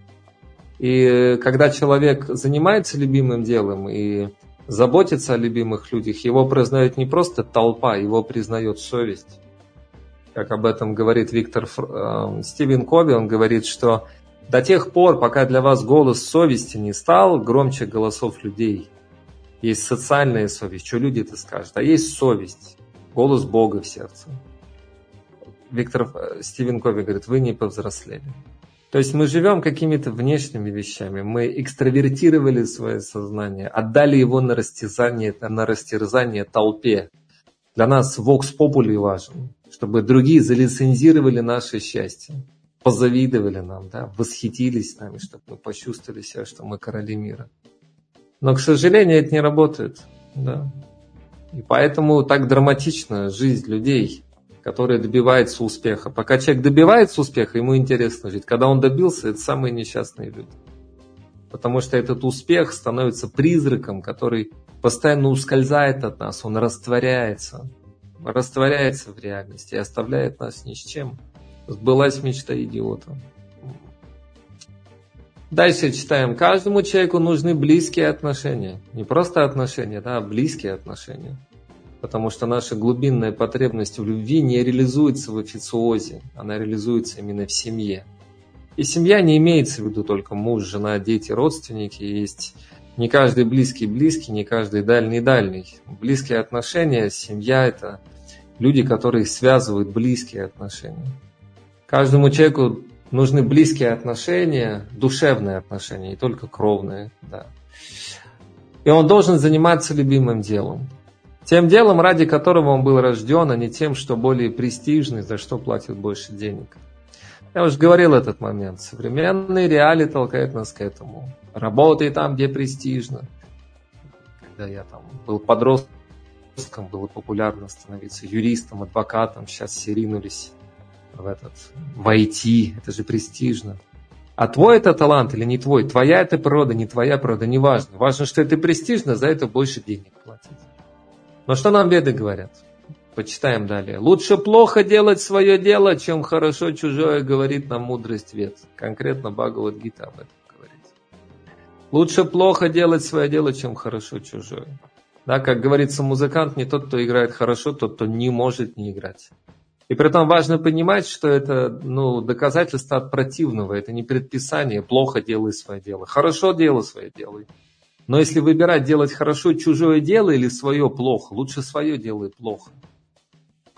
И когда человек занимается любимым делом и заботится о любимых людях, его признает не просто толпа, его признает совесть. Как об этом говорит Виктор э, Стивен Кови, он говорит, что до тех пор, пока для вас голос совести не стал громче голосов людей, есть социальная совесть, что люди-то скажут, а есть совесть, голос Бога в сердце. Виктор э, Стивен Кови говорит, вы не повзрослели. То есть мы живем какими-то внешними вещами, мы экстравертировали свое сознание, отдали его на растерзание, на растерзание толпе. Для нас vox populi важен, чтобы другие залицензировали наше счастье, позавидовали нам, да, восхитились нами, чтобы мы почувствовали себя, что мы короли мира. Но, к сожалению, это не работает. Да. И поэтому так драматична жизнь людей, которые добиваются успеха. Пока человек добивается успеха, ему интересно жить. Когда он добился, это самые несчастные люди. Потому что этот успех становится призраком, который постоянно ускользает от нас, он растворяется. Растворяется в реальности и оставляет нас ни с чем. Сбылась мечта идиота. Дальше читаем. Каждому человеку нужны близкие отношения. Не просто отношения, да, а близкие отношения. Потому что наша глубинная потребность в любви не реализуется в официозе, она реализуется именно в семье. И семья не имеется в виду только муж, жена, дети, родственники. Есть не каждый близкий близкий, не каждый дальний дальний. Близкие отношения, семья – это люди, которые связывают близкие отношения. Каждому человеку нужны близкие отношения, душевные отношения, не только кровные. Да. И он должен заниматься любимым делом. Тем делом, ради которого он был рожден, а не тем, что более престижный, за что платят больше денег. Я уже говорил этот момент. Современные реалии толкают нас к этому. Работай там, где престижно. Когда я там был подростком, было популярно становиться юристом, адвокатом. Сейчас все ринулись в, этот, в ай ти. Это же престижно. А твой это талант или не твой? Твоя это природа, не твоя природа, не важно. Важно, что это престижно, за это больше денег платить. Но что нам веды говорят? Почитаем далее. Лучше плохо делать свое дело, чем хорошо чужое, говорит нам мудрость вед. Конкретно Бхагавад-гита об этом говорит. Лучше плохо делать свое дело, чем хорошо чужое. Да, как говорится, музыкант не тот, кто играет хорошо, тот, кто не может не играть. И при этом важно понимать, что это ну, доказательство от противного, это не предписание. Плохо делай свое дело. Хорошо делай свое дело. Но если выбирать делать хорошо чужое дело или свое плохо, лучше свое делай плохо.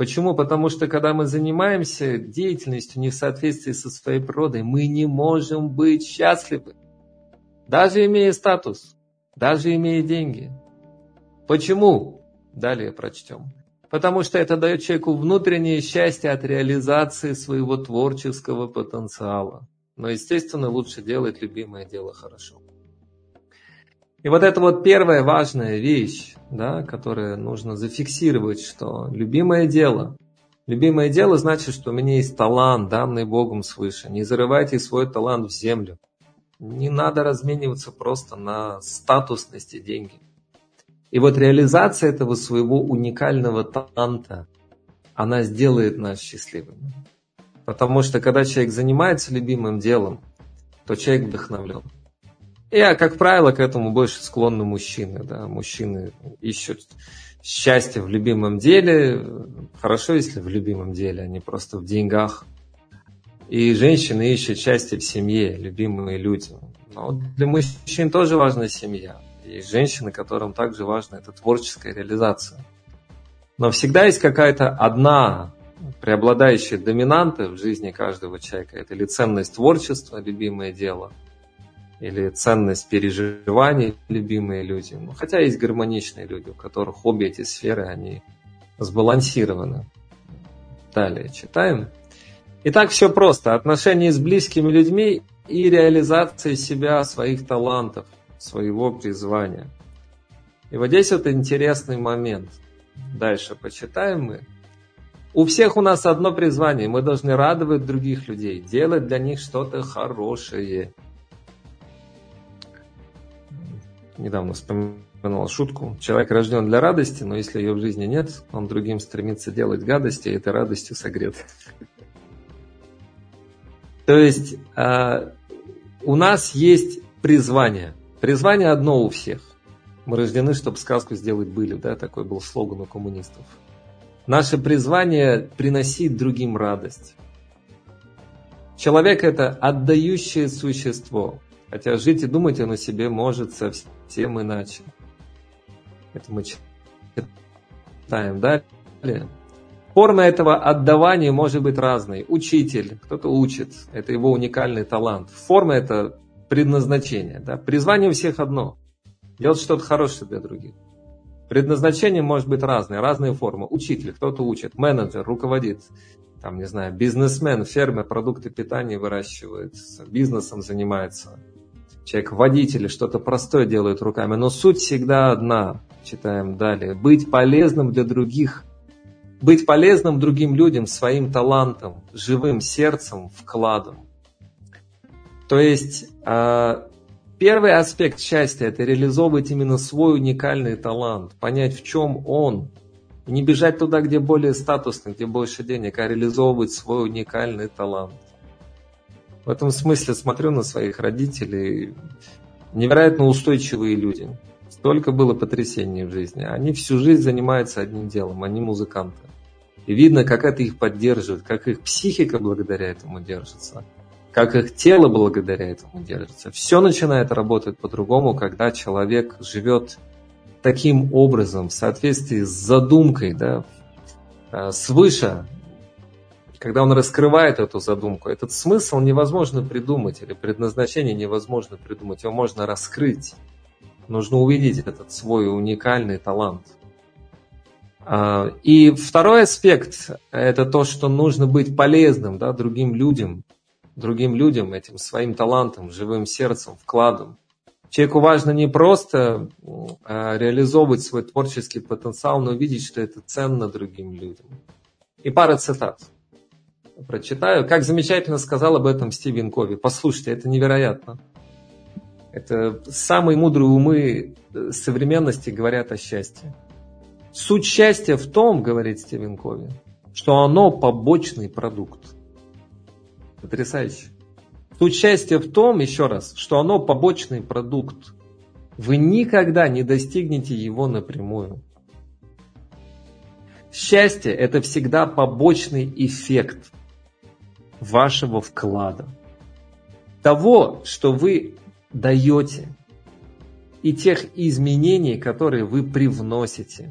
Почему? Потому что когда мы занимаемся деятельностью не в соответствии со своей природой, мы не можем быть счастливы. Даже имея статус, даже имея деньги. Почему? Далее прочтем. Потому что это дает человеку внутреннее счастье от реализации своего творческого потенциала. Но, естественно, лучше делать любимое дело хорошо. И вот это вот первая важная вещь, да, которую нужно зафиксировать, что любимое дело. Любимое дело значит, что у меня есть талант, данный Богом свыше. Не зарывайте свой талант в землю. Не надо размениваться просто на статусность и деньги. И вот реализация этого своего уникального таланта, она сделает нас счастливыми. Потому что когда человек занимается любимым делом, то человек вдохновлен. И, как правило, к этому больше склонны мужчины. Да? Мужчины ищут счастье в любимом деле. Хорошо, если в любимом деле, а не просто в деньгах. И женщины ищут счастье в семье, любимые люди. Но для мужчин тоже важна семья. Есть женщины, которым также важна эта творческая реализация. Но всегда есть какая-то одна преобладающая доминанта в жизни каждого человека. Это или ценность творчества, любимое дело, или ценность переживаний, любимые люди. Ну, хотя есть гармоничные люди, у которых обе эти сферы, они сбалансированы. Далее читаем. Итак, все просто. Отношения с близкими людьми и реализация себя, своих талантов, своего призвания. И вот здесь вот интересный момент. Дальше почитаем мы. У всех у нас одно призвание. Мы должны радовать других людей, делать для них что-то хорошее. Недавно вспоминал шутку. Человек рожден для радости, но если ее в жизни нет, он другим стремится делать гадости, и этой радостью согрет. То есть у нас есть призвание. Призвание одно у всех. Мы рождены, чтобы сказку сделать былью. Да? Такой был слоган у коммунистов. Наше призвание – приносить другим радость. Человек – это отдающее существо. Хотя жить и думать он о себе может совсем иначе. Это мы читаем далее. Форма этого отдавания может быть разной. Учитель, кто-то учит, это его уникальный талант. Форма – это предназначение. Да? Призвание у всех одно – делать что-то хорошее для других. Предназначение может быть разное, разные формы. Учитель, кто-то учит, менеджер, руководит, там, не знаю, бизнесмен, фермер, продукты питания выращивает, бизнесом занимается. Человек водитель, что-то простое делает руками. Но суть всегда одна. Читаем далее. Быть полезным для других. Быть полезным другим людям своим талантом, живым сердцем, вкладом. То есть первый аспект счастья – это реализовывать именно свой уникальный талант, понять, в чем он. И не бежать туда, где более статусно, где больше денег, а реализовывать свой уникальный талант. В этом смысле смотрю на своих родителей. Невероятно устойчивые люди. Столько было потрясений в жизни. Они всю жизнь занимаются одним делом, они музыканты. И видно, как это их поддерживает, как их психика благодаря этому держится, как их тело благодаря этому держится. Все начинает работать по-другому, когда человек живет таким образом, в соответствии с задумкой, да, свыше, когда он раскрывает эту задумку. Этот смысл невозможно придумать, или предназначение невозможно придумать, его можно раскрыть. Нужно увидеть этот свой уникальный талант. И второй аспект – это то, что нужно быть полезным, да, другим людям, другим людям, этим своим талантом, живым сердцем, вкладом. Человеку важно не просто реализовывать свой творческий потенциал, но видеть, что это ценно другим людям. И пара цитат прочитаю. Как замечательно сказал об этом Стивен Кови. Послушайте, это невероятно. Это самые мудрые умы современности говорят о счастье. Суть счастья в том, говорит Стивен Кови, что оно побочный продукт. Потрясающе. Суть счастья в том, еще раз, что оно побочный продукт. Вы никогда не достигнете его напрямую. Счастье – это всегда побочный эффект вашего вклада. Того, что вы даете, и тех изменений, которые вы привносите.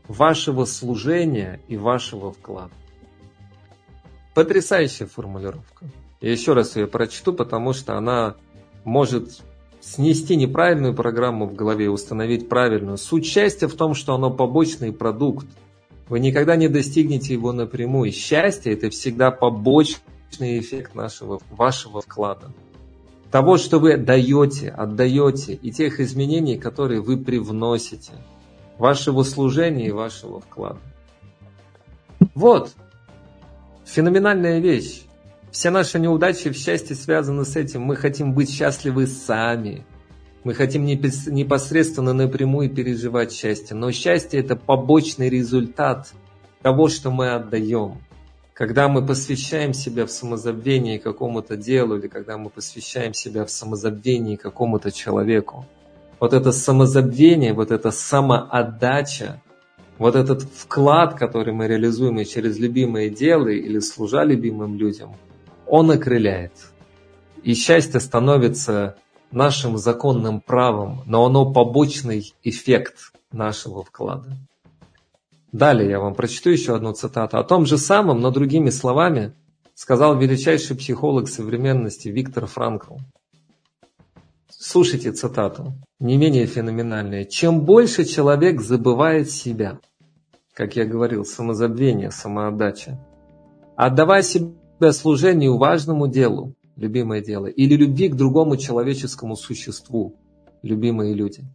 вашего служения и вашего вклада. Потрясающая формулировка. Я еще раз ее прочту, потому что она может снести неправильную программу в голове и установить правильную. Суть счастья в том, что оно побочный продукт. Вы никогда не достигнете его напрямую. Счастье – это всегда побочный эффект нашего, вашего вклада. Того, что вы даете, отдаете, и тех изменений, которые вы привносите. Вашего служения и вашего вклада. Вот. Феноменальная вещь. Все наши неудачи в счастье связаны с этим. Мы хотим быть счастливы сами. Мы хотим непосредственно напрямую переживать счастье. Но счастье – это побочный результат того, что мы отдаем. Когда мы посвящаем себя в самозабвении какому-то делу, или когда мы посвящаем себя в самозабвении какому-то человеку, вот это самозабвение, вот эта самоотдача, вот этот вклад, который мы реализуем и через любимое дело или служа любимым людям, он окрыляет. И счастье становится нашим законным правом, но оно побочный эффект нашего вклада. Далее я вам прочту еще одну цитату. О том же самом, но другими словами, сказал величайший психолог современности Виктор Франкл. Слушайте цитату, не менее феноменальная. Чем больше человек забывает себя, как я говорил, самозабвение, самоотдача, отдавая себя служению важному делу, любимое дело, или любви к другому человеческому существу, любимые люди.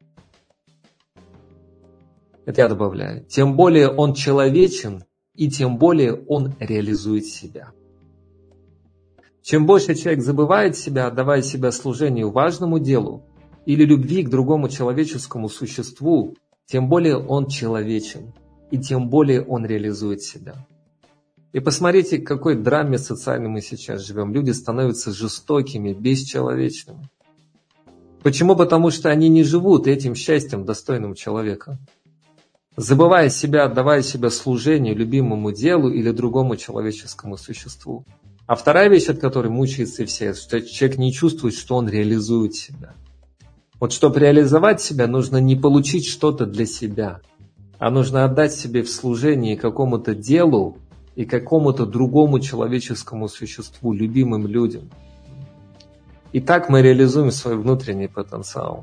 Это я добавляю. Тем более он человечен, и тем более он реализует себя. Чем больше человек забывает себя, отдавая себя служению важному делу или любви к другому человеческому существу, тем более он человечен, и тем более он реализует себя. И посмотрите, в какой драме социальной мы сейчас живем. Люди становятся жестокими, бесчеловечными. Почему? Потому что они не живут этим счастьем, достойным человека. Забывая себя, отдавая себя служению, любимому делу или другому человеческому существу. А вторая вещь, от которой мучаются все, что человек не чувствует, что он реализует себя. Вот чтобы реализовать себя, нужно не получить что-то для себя, а нужно отдать себе в служении какому-то делу и какому-то другому человеческому существу, любимым людям. И так мы реализуем свой внутренний потенциал.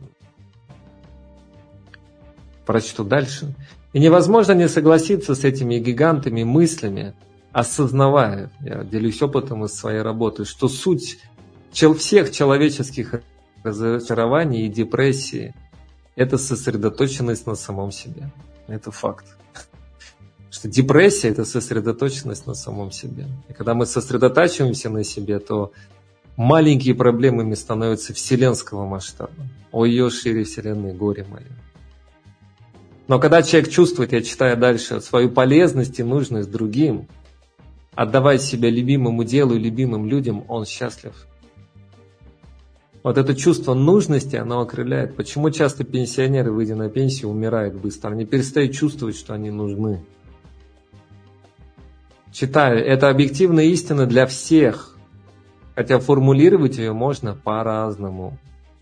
Прочту дальше. И невозможно не согласиться с этими гигантами мыслями, осознавая, я делюсь опытом из своей работы, что суть всех человеческих разочарований и депрессии – это сосредоточенность на самом себе. Это факт. Что депрессия – это сосредоточенность на самом себе. И когда мы сосредотачиваемся на себе, то маленькие проблемами становятся вселенского масштаба. О, ее шире вселенной, горе мое. Но когда человек чувствует, я читаю дальше, свою полезность и нужность другим, отдавая себя любимому делу и любимым людям, он счастлив. Вот это чувство нужности, оно окрыляет. Почему часто пенсионеры, выйдя на пенсию, умирают быстро? Они перестают чувствовать, что они нужны. Читаю, это объективная истина для всех, хотя формулировать ее можно по-разному.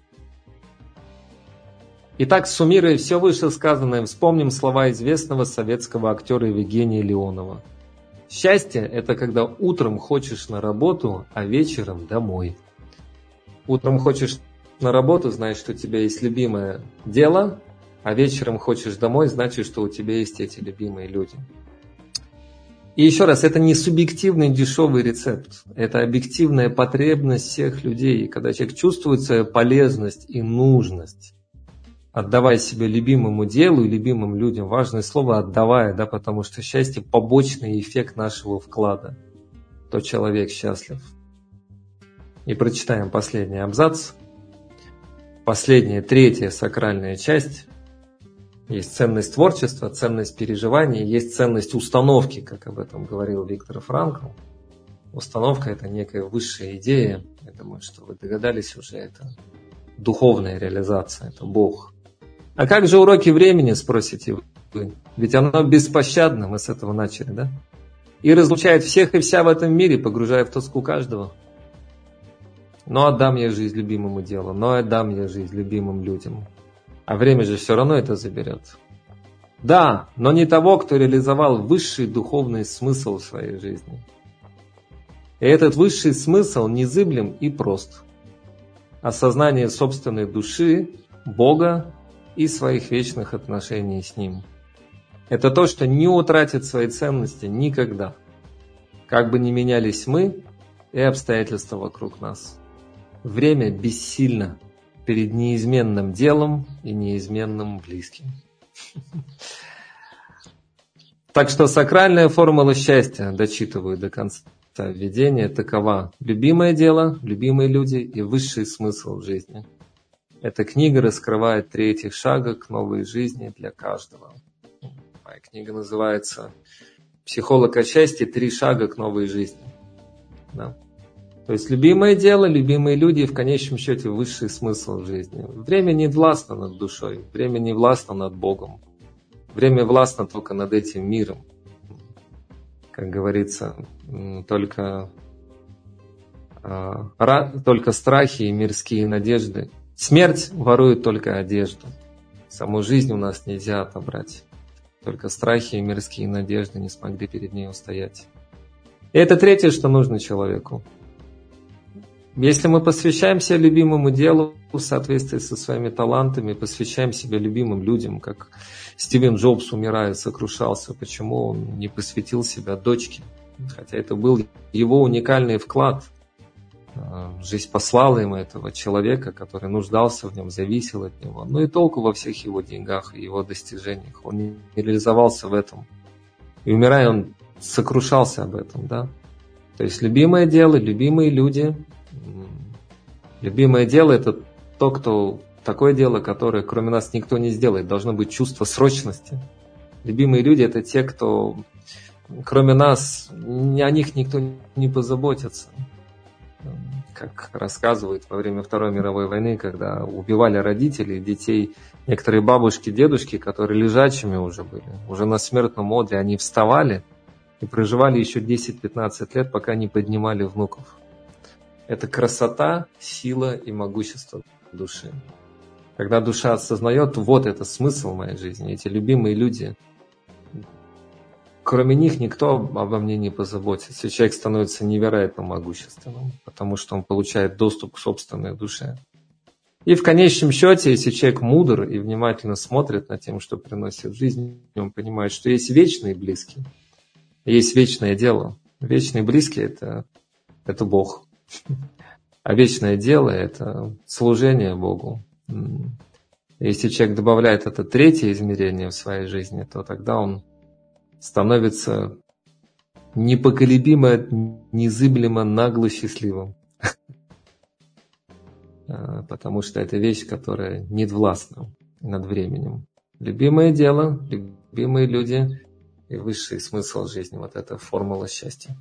Итак, суммируя все вышесказанное, вспомним слова известного советского актера Евгения Леонова. Счастье – это когда утром хочешь на работу, а вечером домой. Утром хочешь на работу, значит, что у тебя есть любимое дело, а вечером хочешь домой, значит, что у тебя есть эти любимые люди. И еще раз, это не субъективный дешевый рецепт, это объективная потребность всех людей. Когда человек чувствует свою полезность и нужность, отдавая себя любимому делу и любимым людям, важное слово «отдавая», да, потому что счастье – побочный эффект нашего вклада, то человек счастлив. И прочитаем последний абзац. Последняя, третья сакральная часть. Есть ценность творчества, ценность переживания, есть ценность установки, как об этом говорил Виктор Франкл. Установка – это некая высшая идея. Я думаю, что вы догадались уже, это духовная реализация, это Бог. А как же уроки времени, спросите вы? Ведь оно беспощадно, мы с этого начали, да? И разлучает всех и вся в этом мире, погружая в тоску каждого. Но отдам я жизнь любимому делу, но отдам я жизнь любимым людям. А время же все равно это заберет. Да, но не того, кто реализовал высший духовный смысл в своей жизни. И этот высший смысл незыблем и прост. Осознание собственной души, Бога и своих вечных отношений с Ним. Это то, что не утратит свои ценности никогда. Как бы ни менялись мы и обстоятельства вокруг нас. Время бессильно перед неизменным делом и неизменным близким. Так что сакральная формула счастья, дочитываю до конца введения, такова: любимое дело, любимые люди и высший смысл в жизни. Эта книга раскрывает три этих шага к новой жизни для каждого. Моя книга называется «Психолог о счастье. Три шага к новой жизни». Да. То есть любимое дело, любимые люди и в конечном счете высший смысл в жизни. Время не властно над душой, время не властно над Богом. Время властно только над этим миром. Как говорится, только, только страхи и мирские надежды. Смерть ворует только одежду. Саму жизнь у нас нельзя отобрать. Только страхи и мирские надежды не смогли перед ней устоять. И это третье, что нужно человеку. Если мы посвящаем себя любимому делу в соответствии со своими талантами, посвящаем себя любимым людям, как Стивен Джобс, умирая, сокрушался, почему он не посвятил себя дочке, хотя это был его уникальный вклад. Жизнь послала ему этого человека, который нуждался в нем, зависел от него. Ну и толку во всех его деньгах и его достижениях. Он не реализовался в этом. И умирая, он сокрушался об этом, да. То есть любимое дело, любимые люди. Любимое дело – это то, кто, такое дело, которое кроме нас никто не сделает. Должно быть чувство срочности. Любимые люди – это те, кто кроме нас, о них никто не позаботится. Как рассказывают во время Второй мировой войны, когда убивали родителей, детей, некоторые бабушки, дедушки, которые лежачими уже были, уже на смертном одре, они вставали и проживали еще десять-пятнадцать лет, пока не поднимали внуков. Это красота, сила и могущество души. Когда душа осознает, вот это смысл моей жизни, эти любимые люди, кроме них никто обо мне не позаботится. Человек становится невероятно могущественным, потому что он получает доступ к собственной душе. И в конечном счете, если человек мудр и внимательно смотрит на тем, что приносит в жизнь, он понимает, что есть вечные близкие, есть вечное дело. Вечные близкие – это, это Бог. А вечное дело – это служение Богу. Если человек добавляет это третье измерение в своей жизни, то тогда он становится непоколебимо, незыблемо, нагло счастливым. Потому что это вещь, которая недвластна над временем. Любимое дело, любимые люди и высший смысл жизни. Вот это формула счастья.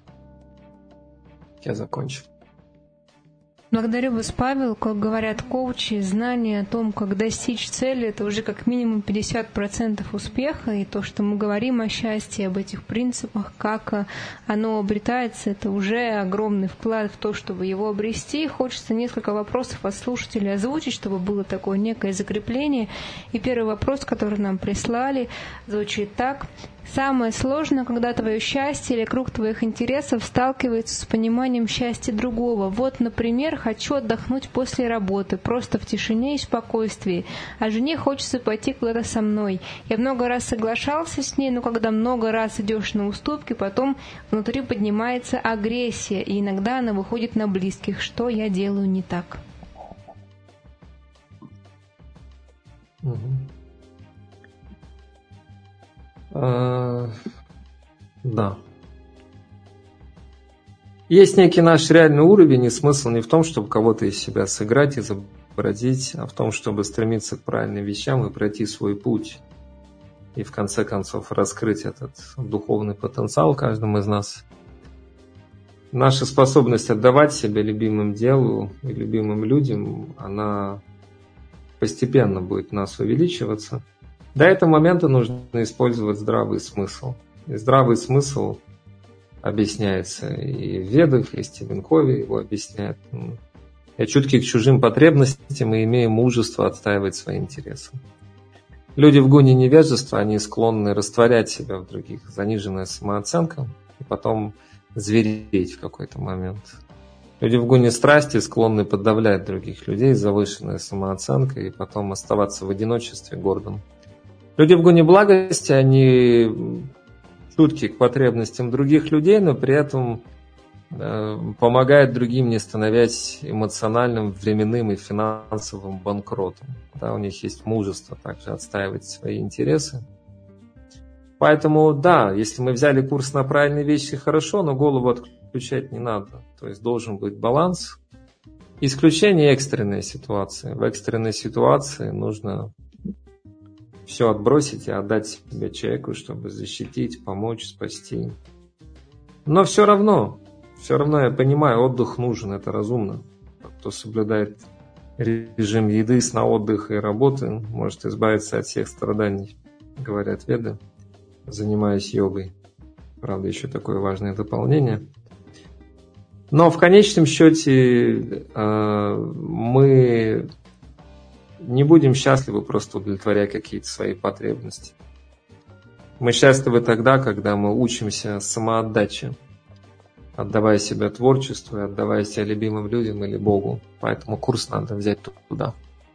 Я закончу. Благодарю вас, Павел. Как говорят коучи, знание о том, как достичь цели, это уже как минимум пятьдесят процентов успеха. И то, что мы говорим о счастье, об этих принципах, как оно обретается, это уже огромный вклад в то, чтобы его обрести. Хочется несколько вопросов от слушателей озвучить, чтобы было такое некое закрепление. И первый вопрос, который нам прислали, звучит так. Самое сложное, когда твое счастье или круг твоих интересов сталкивается с пониманием счастья другого. Вот, например, хочу отдохнуть после работы, просто в тишине и спокойствии, а жене хочется пойти куда-то со мной. Я много раз соглашался с ней, но когда много раз идешь на уступки, потом внутри поднимается агрессия, и иногда она выходит на близких. Что я делаю не так? Угу. А, да. Есть некий наш реальный уровень, и смысл не в том, чтобы кого-то из себя сыграть, изобразить, а в том, чтобы стремиться к правильным вещам и пройти свой путь. И в конце концов раскрыть этот духовный потенциал в каждом из нас. Наша способность отдавать себя любимым делу и любимым людям, она постепенно будет у нас увеличиваться. До этого момента нужно использовать здравый смысл. И здравый смысл объясняется и в Ведах, и Стивен Кови его объясняет. Я чутки к чужим потребностям и имею мужество отстаивать свои интересы. Люди в гуне невежества, они склонны растворять себя в других, заниженная самооценка, и потом звереть в какой-то момент. Люди в гуне страсти склонны подавлять других людей, завышенная самооценка, и потом оставаться в одиночестве гордым. Люди в гуне благости, они чутки к потребностям других людей, но при этом помогает другим, не становясь эмоциональным, временным и финансовым банкротом. Да, у них есть мужество также отстаивать свои интересы. Поэтому, да, если мы взяли курс на правильные вещи, хорошо, но голову отключать не надо. То есть должен быть баланс. Исключение экстренной ситуации. В экстренной ситуации нужно все отбросить и отдать себя человеку, чтобы защитить, помочь, спасти. Но все равно, все равно я понимаю, отдых нужен, это разумно. Кто соблюдает режим еды, сна, отдыха и работы, может избавиться от всех страданий, говорят веды, занимаясь йогой. Правда, еще такое важное дополнение. Но в конечном счете мы не будем счастливы, просто удовлетворяя какие-то свои потребности. Мы счастливы тогда, когда мы учимся самоотдаче, отдавая себя творчеству, отдавая себя любимым людям или Богу. Поэтому курс надо взять туда.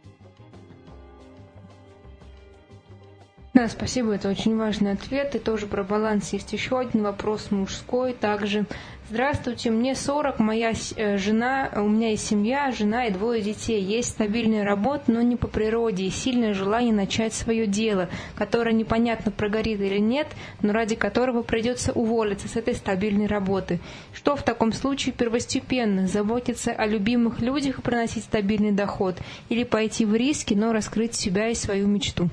Да, спасибо, это очень важный ответ. И тоже про баланс есть еще один вопрос мужской также. Здравствуйте, мне сорок, моя жена, у меня есть семья, жена и двое детей. Есть стабильная работа, но не по природе, и сильное желание начать свое дело, которое непонятно прогорит или нет, но ради которого придется уволиться с этой стабильной работы. Что в таком случае первостепенно? Заботиться о любимых людях и приносить стабильный доход? Или пойти в риски, но раскрыть себя и свою мечту?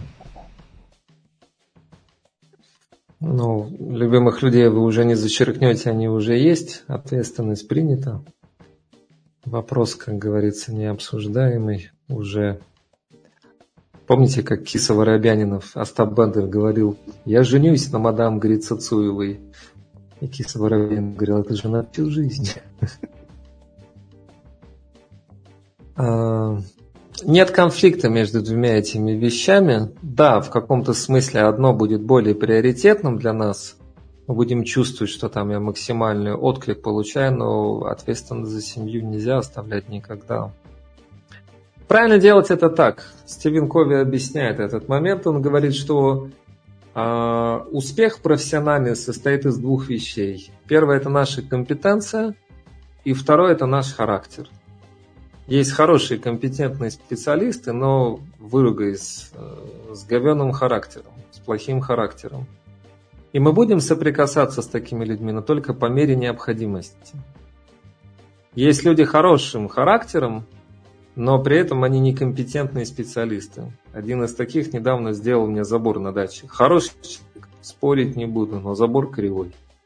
Ну, любимых людей вы уже не зачеркнете, они уже есть, ответственность принята. Вопрос, как говорится, необсуждаемый уже. Помните, как Киса Воробьянинов, Остап Бендер говорил: «Я женюсь на мадам Грицацуевой». И Киса Воробьянинов говорил: «Это жена всю жизнь». Нет конфликта между двумя этими вещами. Да, в каком-то смысле одно будет более приоритетным для нас. Мы будем чувствовать, что там я максимальный отклик получаю, но ответственность за семью нельзя оставлять никогда. Правильно делать это так. Стивен Кови объясняет этот момент. Он говорит, что э, успех профессиональный состоит из двух вещей. Первое – это наша компетенция, и второе – это наш характер. Есть хорошие, компетентные специалисты, но выругаясь, с говёным характером, с плохим характером. И мы будем соприкасаться с такими людьми, но только по мере необходимости. Есть люди хорошим характером, но при этом они некомпетентные специалисты. Один из таких недавно сделал мне забор на даче. Хороший человек, спорить не буду, но забор кривой.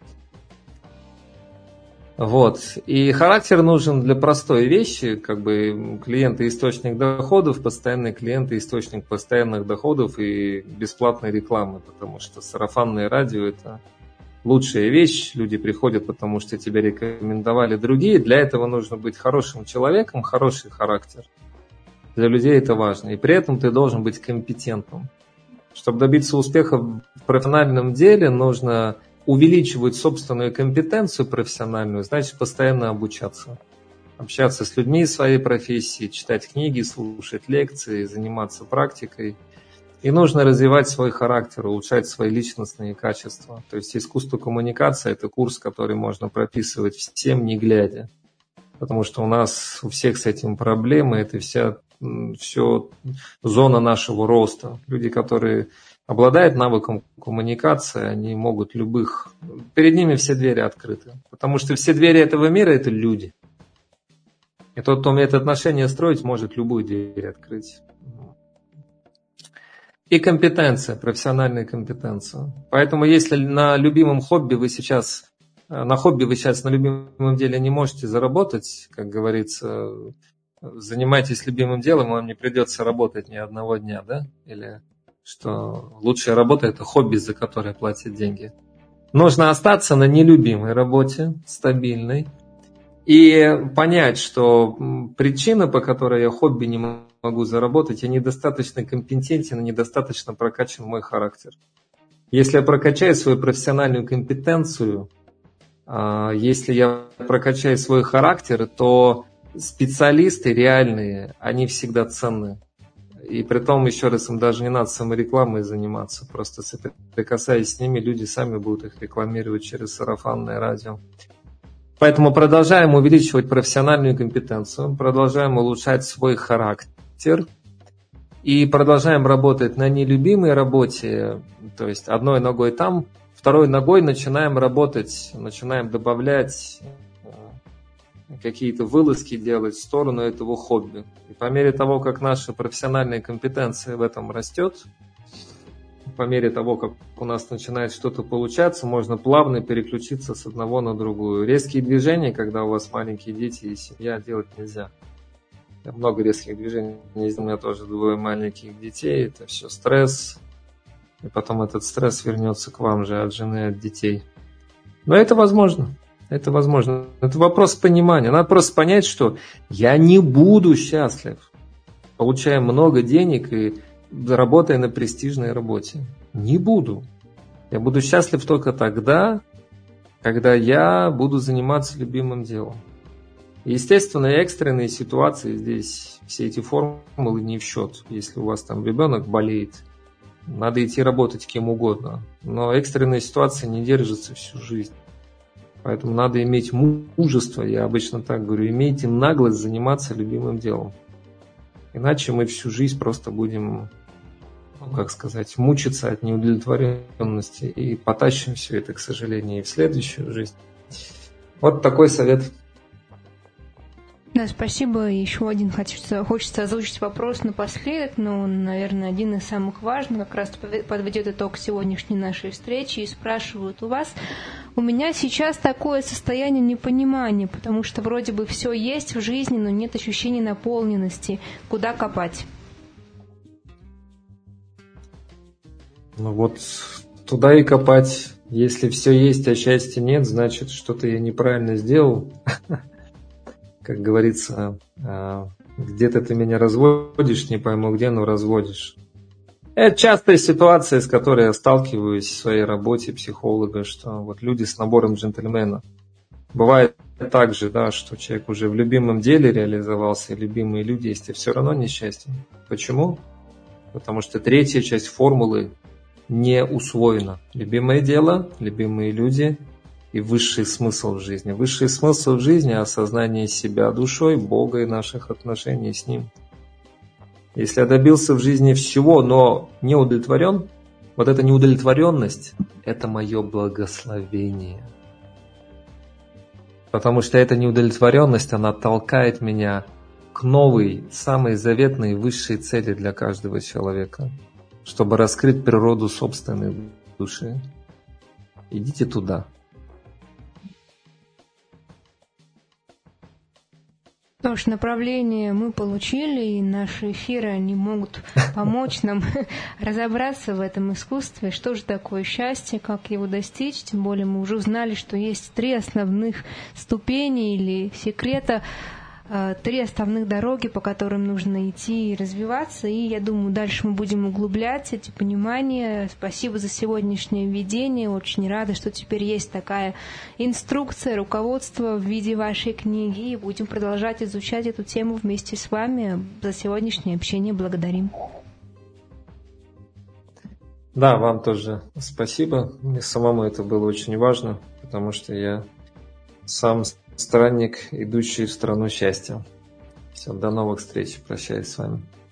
Вот. И характер нужен для простой вещи, как бы клиенты источник доходов, постоянные клиенты источник постоянных доходов и бесплатной рекламы, потому что сарафанное радио – это лучшая вещь. Люди приходят, потому что тебя рекомендовали другие. Для этого нужно быть хорошим человеком, хороший характер. Для людей это важно. И при этом ты должен быть компетентным. Чтобы добиться успеха в профессиональном деле, нужно увеличивать собственную компетенцию профессиональную, значит постоянно обучаться. Общаться с людьми своей профессии, читать книги, слушать лекции, заниматься практикой. И нужно развивать свой характер, улучшать свои личностные качества. То есть искусство коммуникации – это курс, который можно прописывать всем, не глядя. Потому что у нас у всех с этим проблемы, это вся, все зона нашего роста. Люди, которые обладают навыком коммуникации, они могут любых... Перед ними все двери открыты. Потому что все двери этого мира – это люди. И тот, кто умеет отношения строить, может любую дверь открыть. И компетенция, профессиональная компетенция. Поэтому если на любимом хобби вы сейчас... На хобби вы сейчас на любимом деле не можете заработать, как говорится, занимайтесь любимым делом, вам не придется работать ни одного дня, да? Или... что лучшая работа – это хобби, за которое платят деньги. Нужно остаться на нелюбимой работе, стабильной, и понять, что причина, по которой я хобби не могу заработать, я недостаточно компетентен и недостаточно прокачан мой характер. Если я прокачаю свою профессиональную компетенцию, если я прокачаю свой характер, то специалисты реальные, они всегда ценны. И при том, еще раз, им даже не надо саморекламой заниматься. Просто соприкасаясь с ними, люди сами будут их рекламировать через сарафанное радио. Поэтому продолжаем увеличивать профессиональную компетенцию, продолжаем улучшать свой характер и продолжаем работать на нелюбимой работе, то есть одной ногой там, второй ногой начинаем работать, начинаем добавлять какие-то вылазки делать в сторону этого хобби. И по мере того, как наша профессиональная компетенция в этом растет, по мере того, как у нас начинает что-то получаться, можно плавно переключиться с одного на другую. Резкие движения, когда у вас маленькие дети и семья, делать нельзя. Много резких движений. У меня тоже двое маленьких детей. Это все стресс. И потом этот стресс вернется к вам же от жены, от детей. Но это возможно. Это возможно. Это вопрос понимания. Надо просто понять, что я не буду счастлив, получая много денег и работая на престижной работе. Не буду. Я буду счастлив только тогда, когда я буду заниматься любимым делом. Естественно, экстренные ситуации здесь, все эти формулы не в счет. Если у вас там ребенок болеет, надо идти работать кем угодно. Но экстренные ситуации не держатся всю жизнь. Поэтому надо иметь мужество, я обычно так говорю, имейте наглость заниматься любимым делом. Иначе мы всю жизнь просто будем, ну, как сказать, мучиться от неудовлетворенности и потащим все это, к сожалению, и в следующую жизнь. Вот такой совет. Да, спасибо. Еще один хочется, хочется озвучить вопрос напоследок, но, наверное, один из самых важных, как раз подведет итог сегодняшней нашей встречи, и спрашивают у вас: у меня сейчас такое состояние непонимания, потому что вроде бы все есть в жизни, но нет ощущения наполненности. Куда копать? Ну вот туда и копать. Если все есть, а счастья нет, значит, что-то я неправильно сделал. Как говорится, где-то ты меня разводишь, не пойму где, но разводишь. Это частая ситуация, с которой я сталкиваюсь в своей работе психолога, что вот люди с набором джентльмена. Бывает так же, да, что человек уже в любимом деле реализовался, и любимые люди есть, и все равно несчастен. Почему? Потому что третья часть формулы не усвоена. Любимое дело, любимые люди и высший смысл в жизни. Высший смысл в жизни – осознание себя душой, Бога и наших отношений с Ним. Если я добился в жизни всего, но не удовлетворен, вот эта неудовлетворенность – это мое благословение. Потому что эта неудовлетворенность, она толкает меня к новой, самой заветной, высшей цели для каждого человека, чтобы раскрыть природу собственной души. Идите туда. Что ж, направление мы получили, и наши эфиры, они могут помочь нам разобраться в этом искусстве, что же такое счастье, как его достичь. Тем более мы уже узнали, что есть три основных ступени или секрета, три основных дороги, по которым нужно идти и развиваться. И я думаю, дальше мы будем углублять эти понимания. Спасибо за сегодняшнее введение. Очень рада, что теперь есть такая инструкция, руководство в виде вашей книги. И будем продолжать изучать эту тему вместе с вами. За сегодняшнее общение благодарим. Да, вам тоже спасибо. Мне самому это было очень важно, потому что я сам странник, идущий в страну счастья. Все, до новых встреч. Прощаюсь с вами.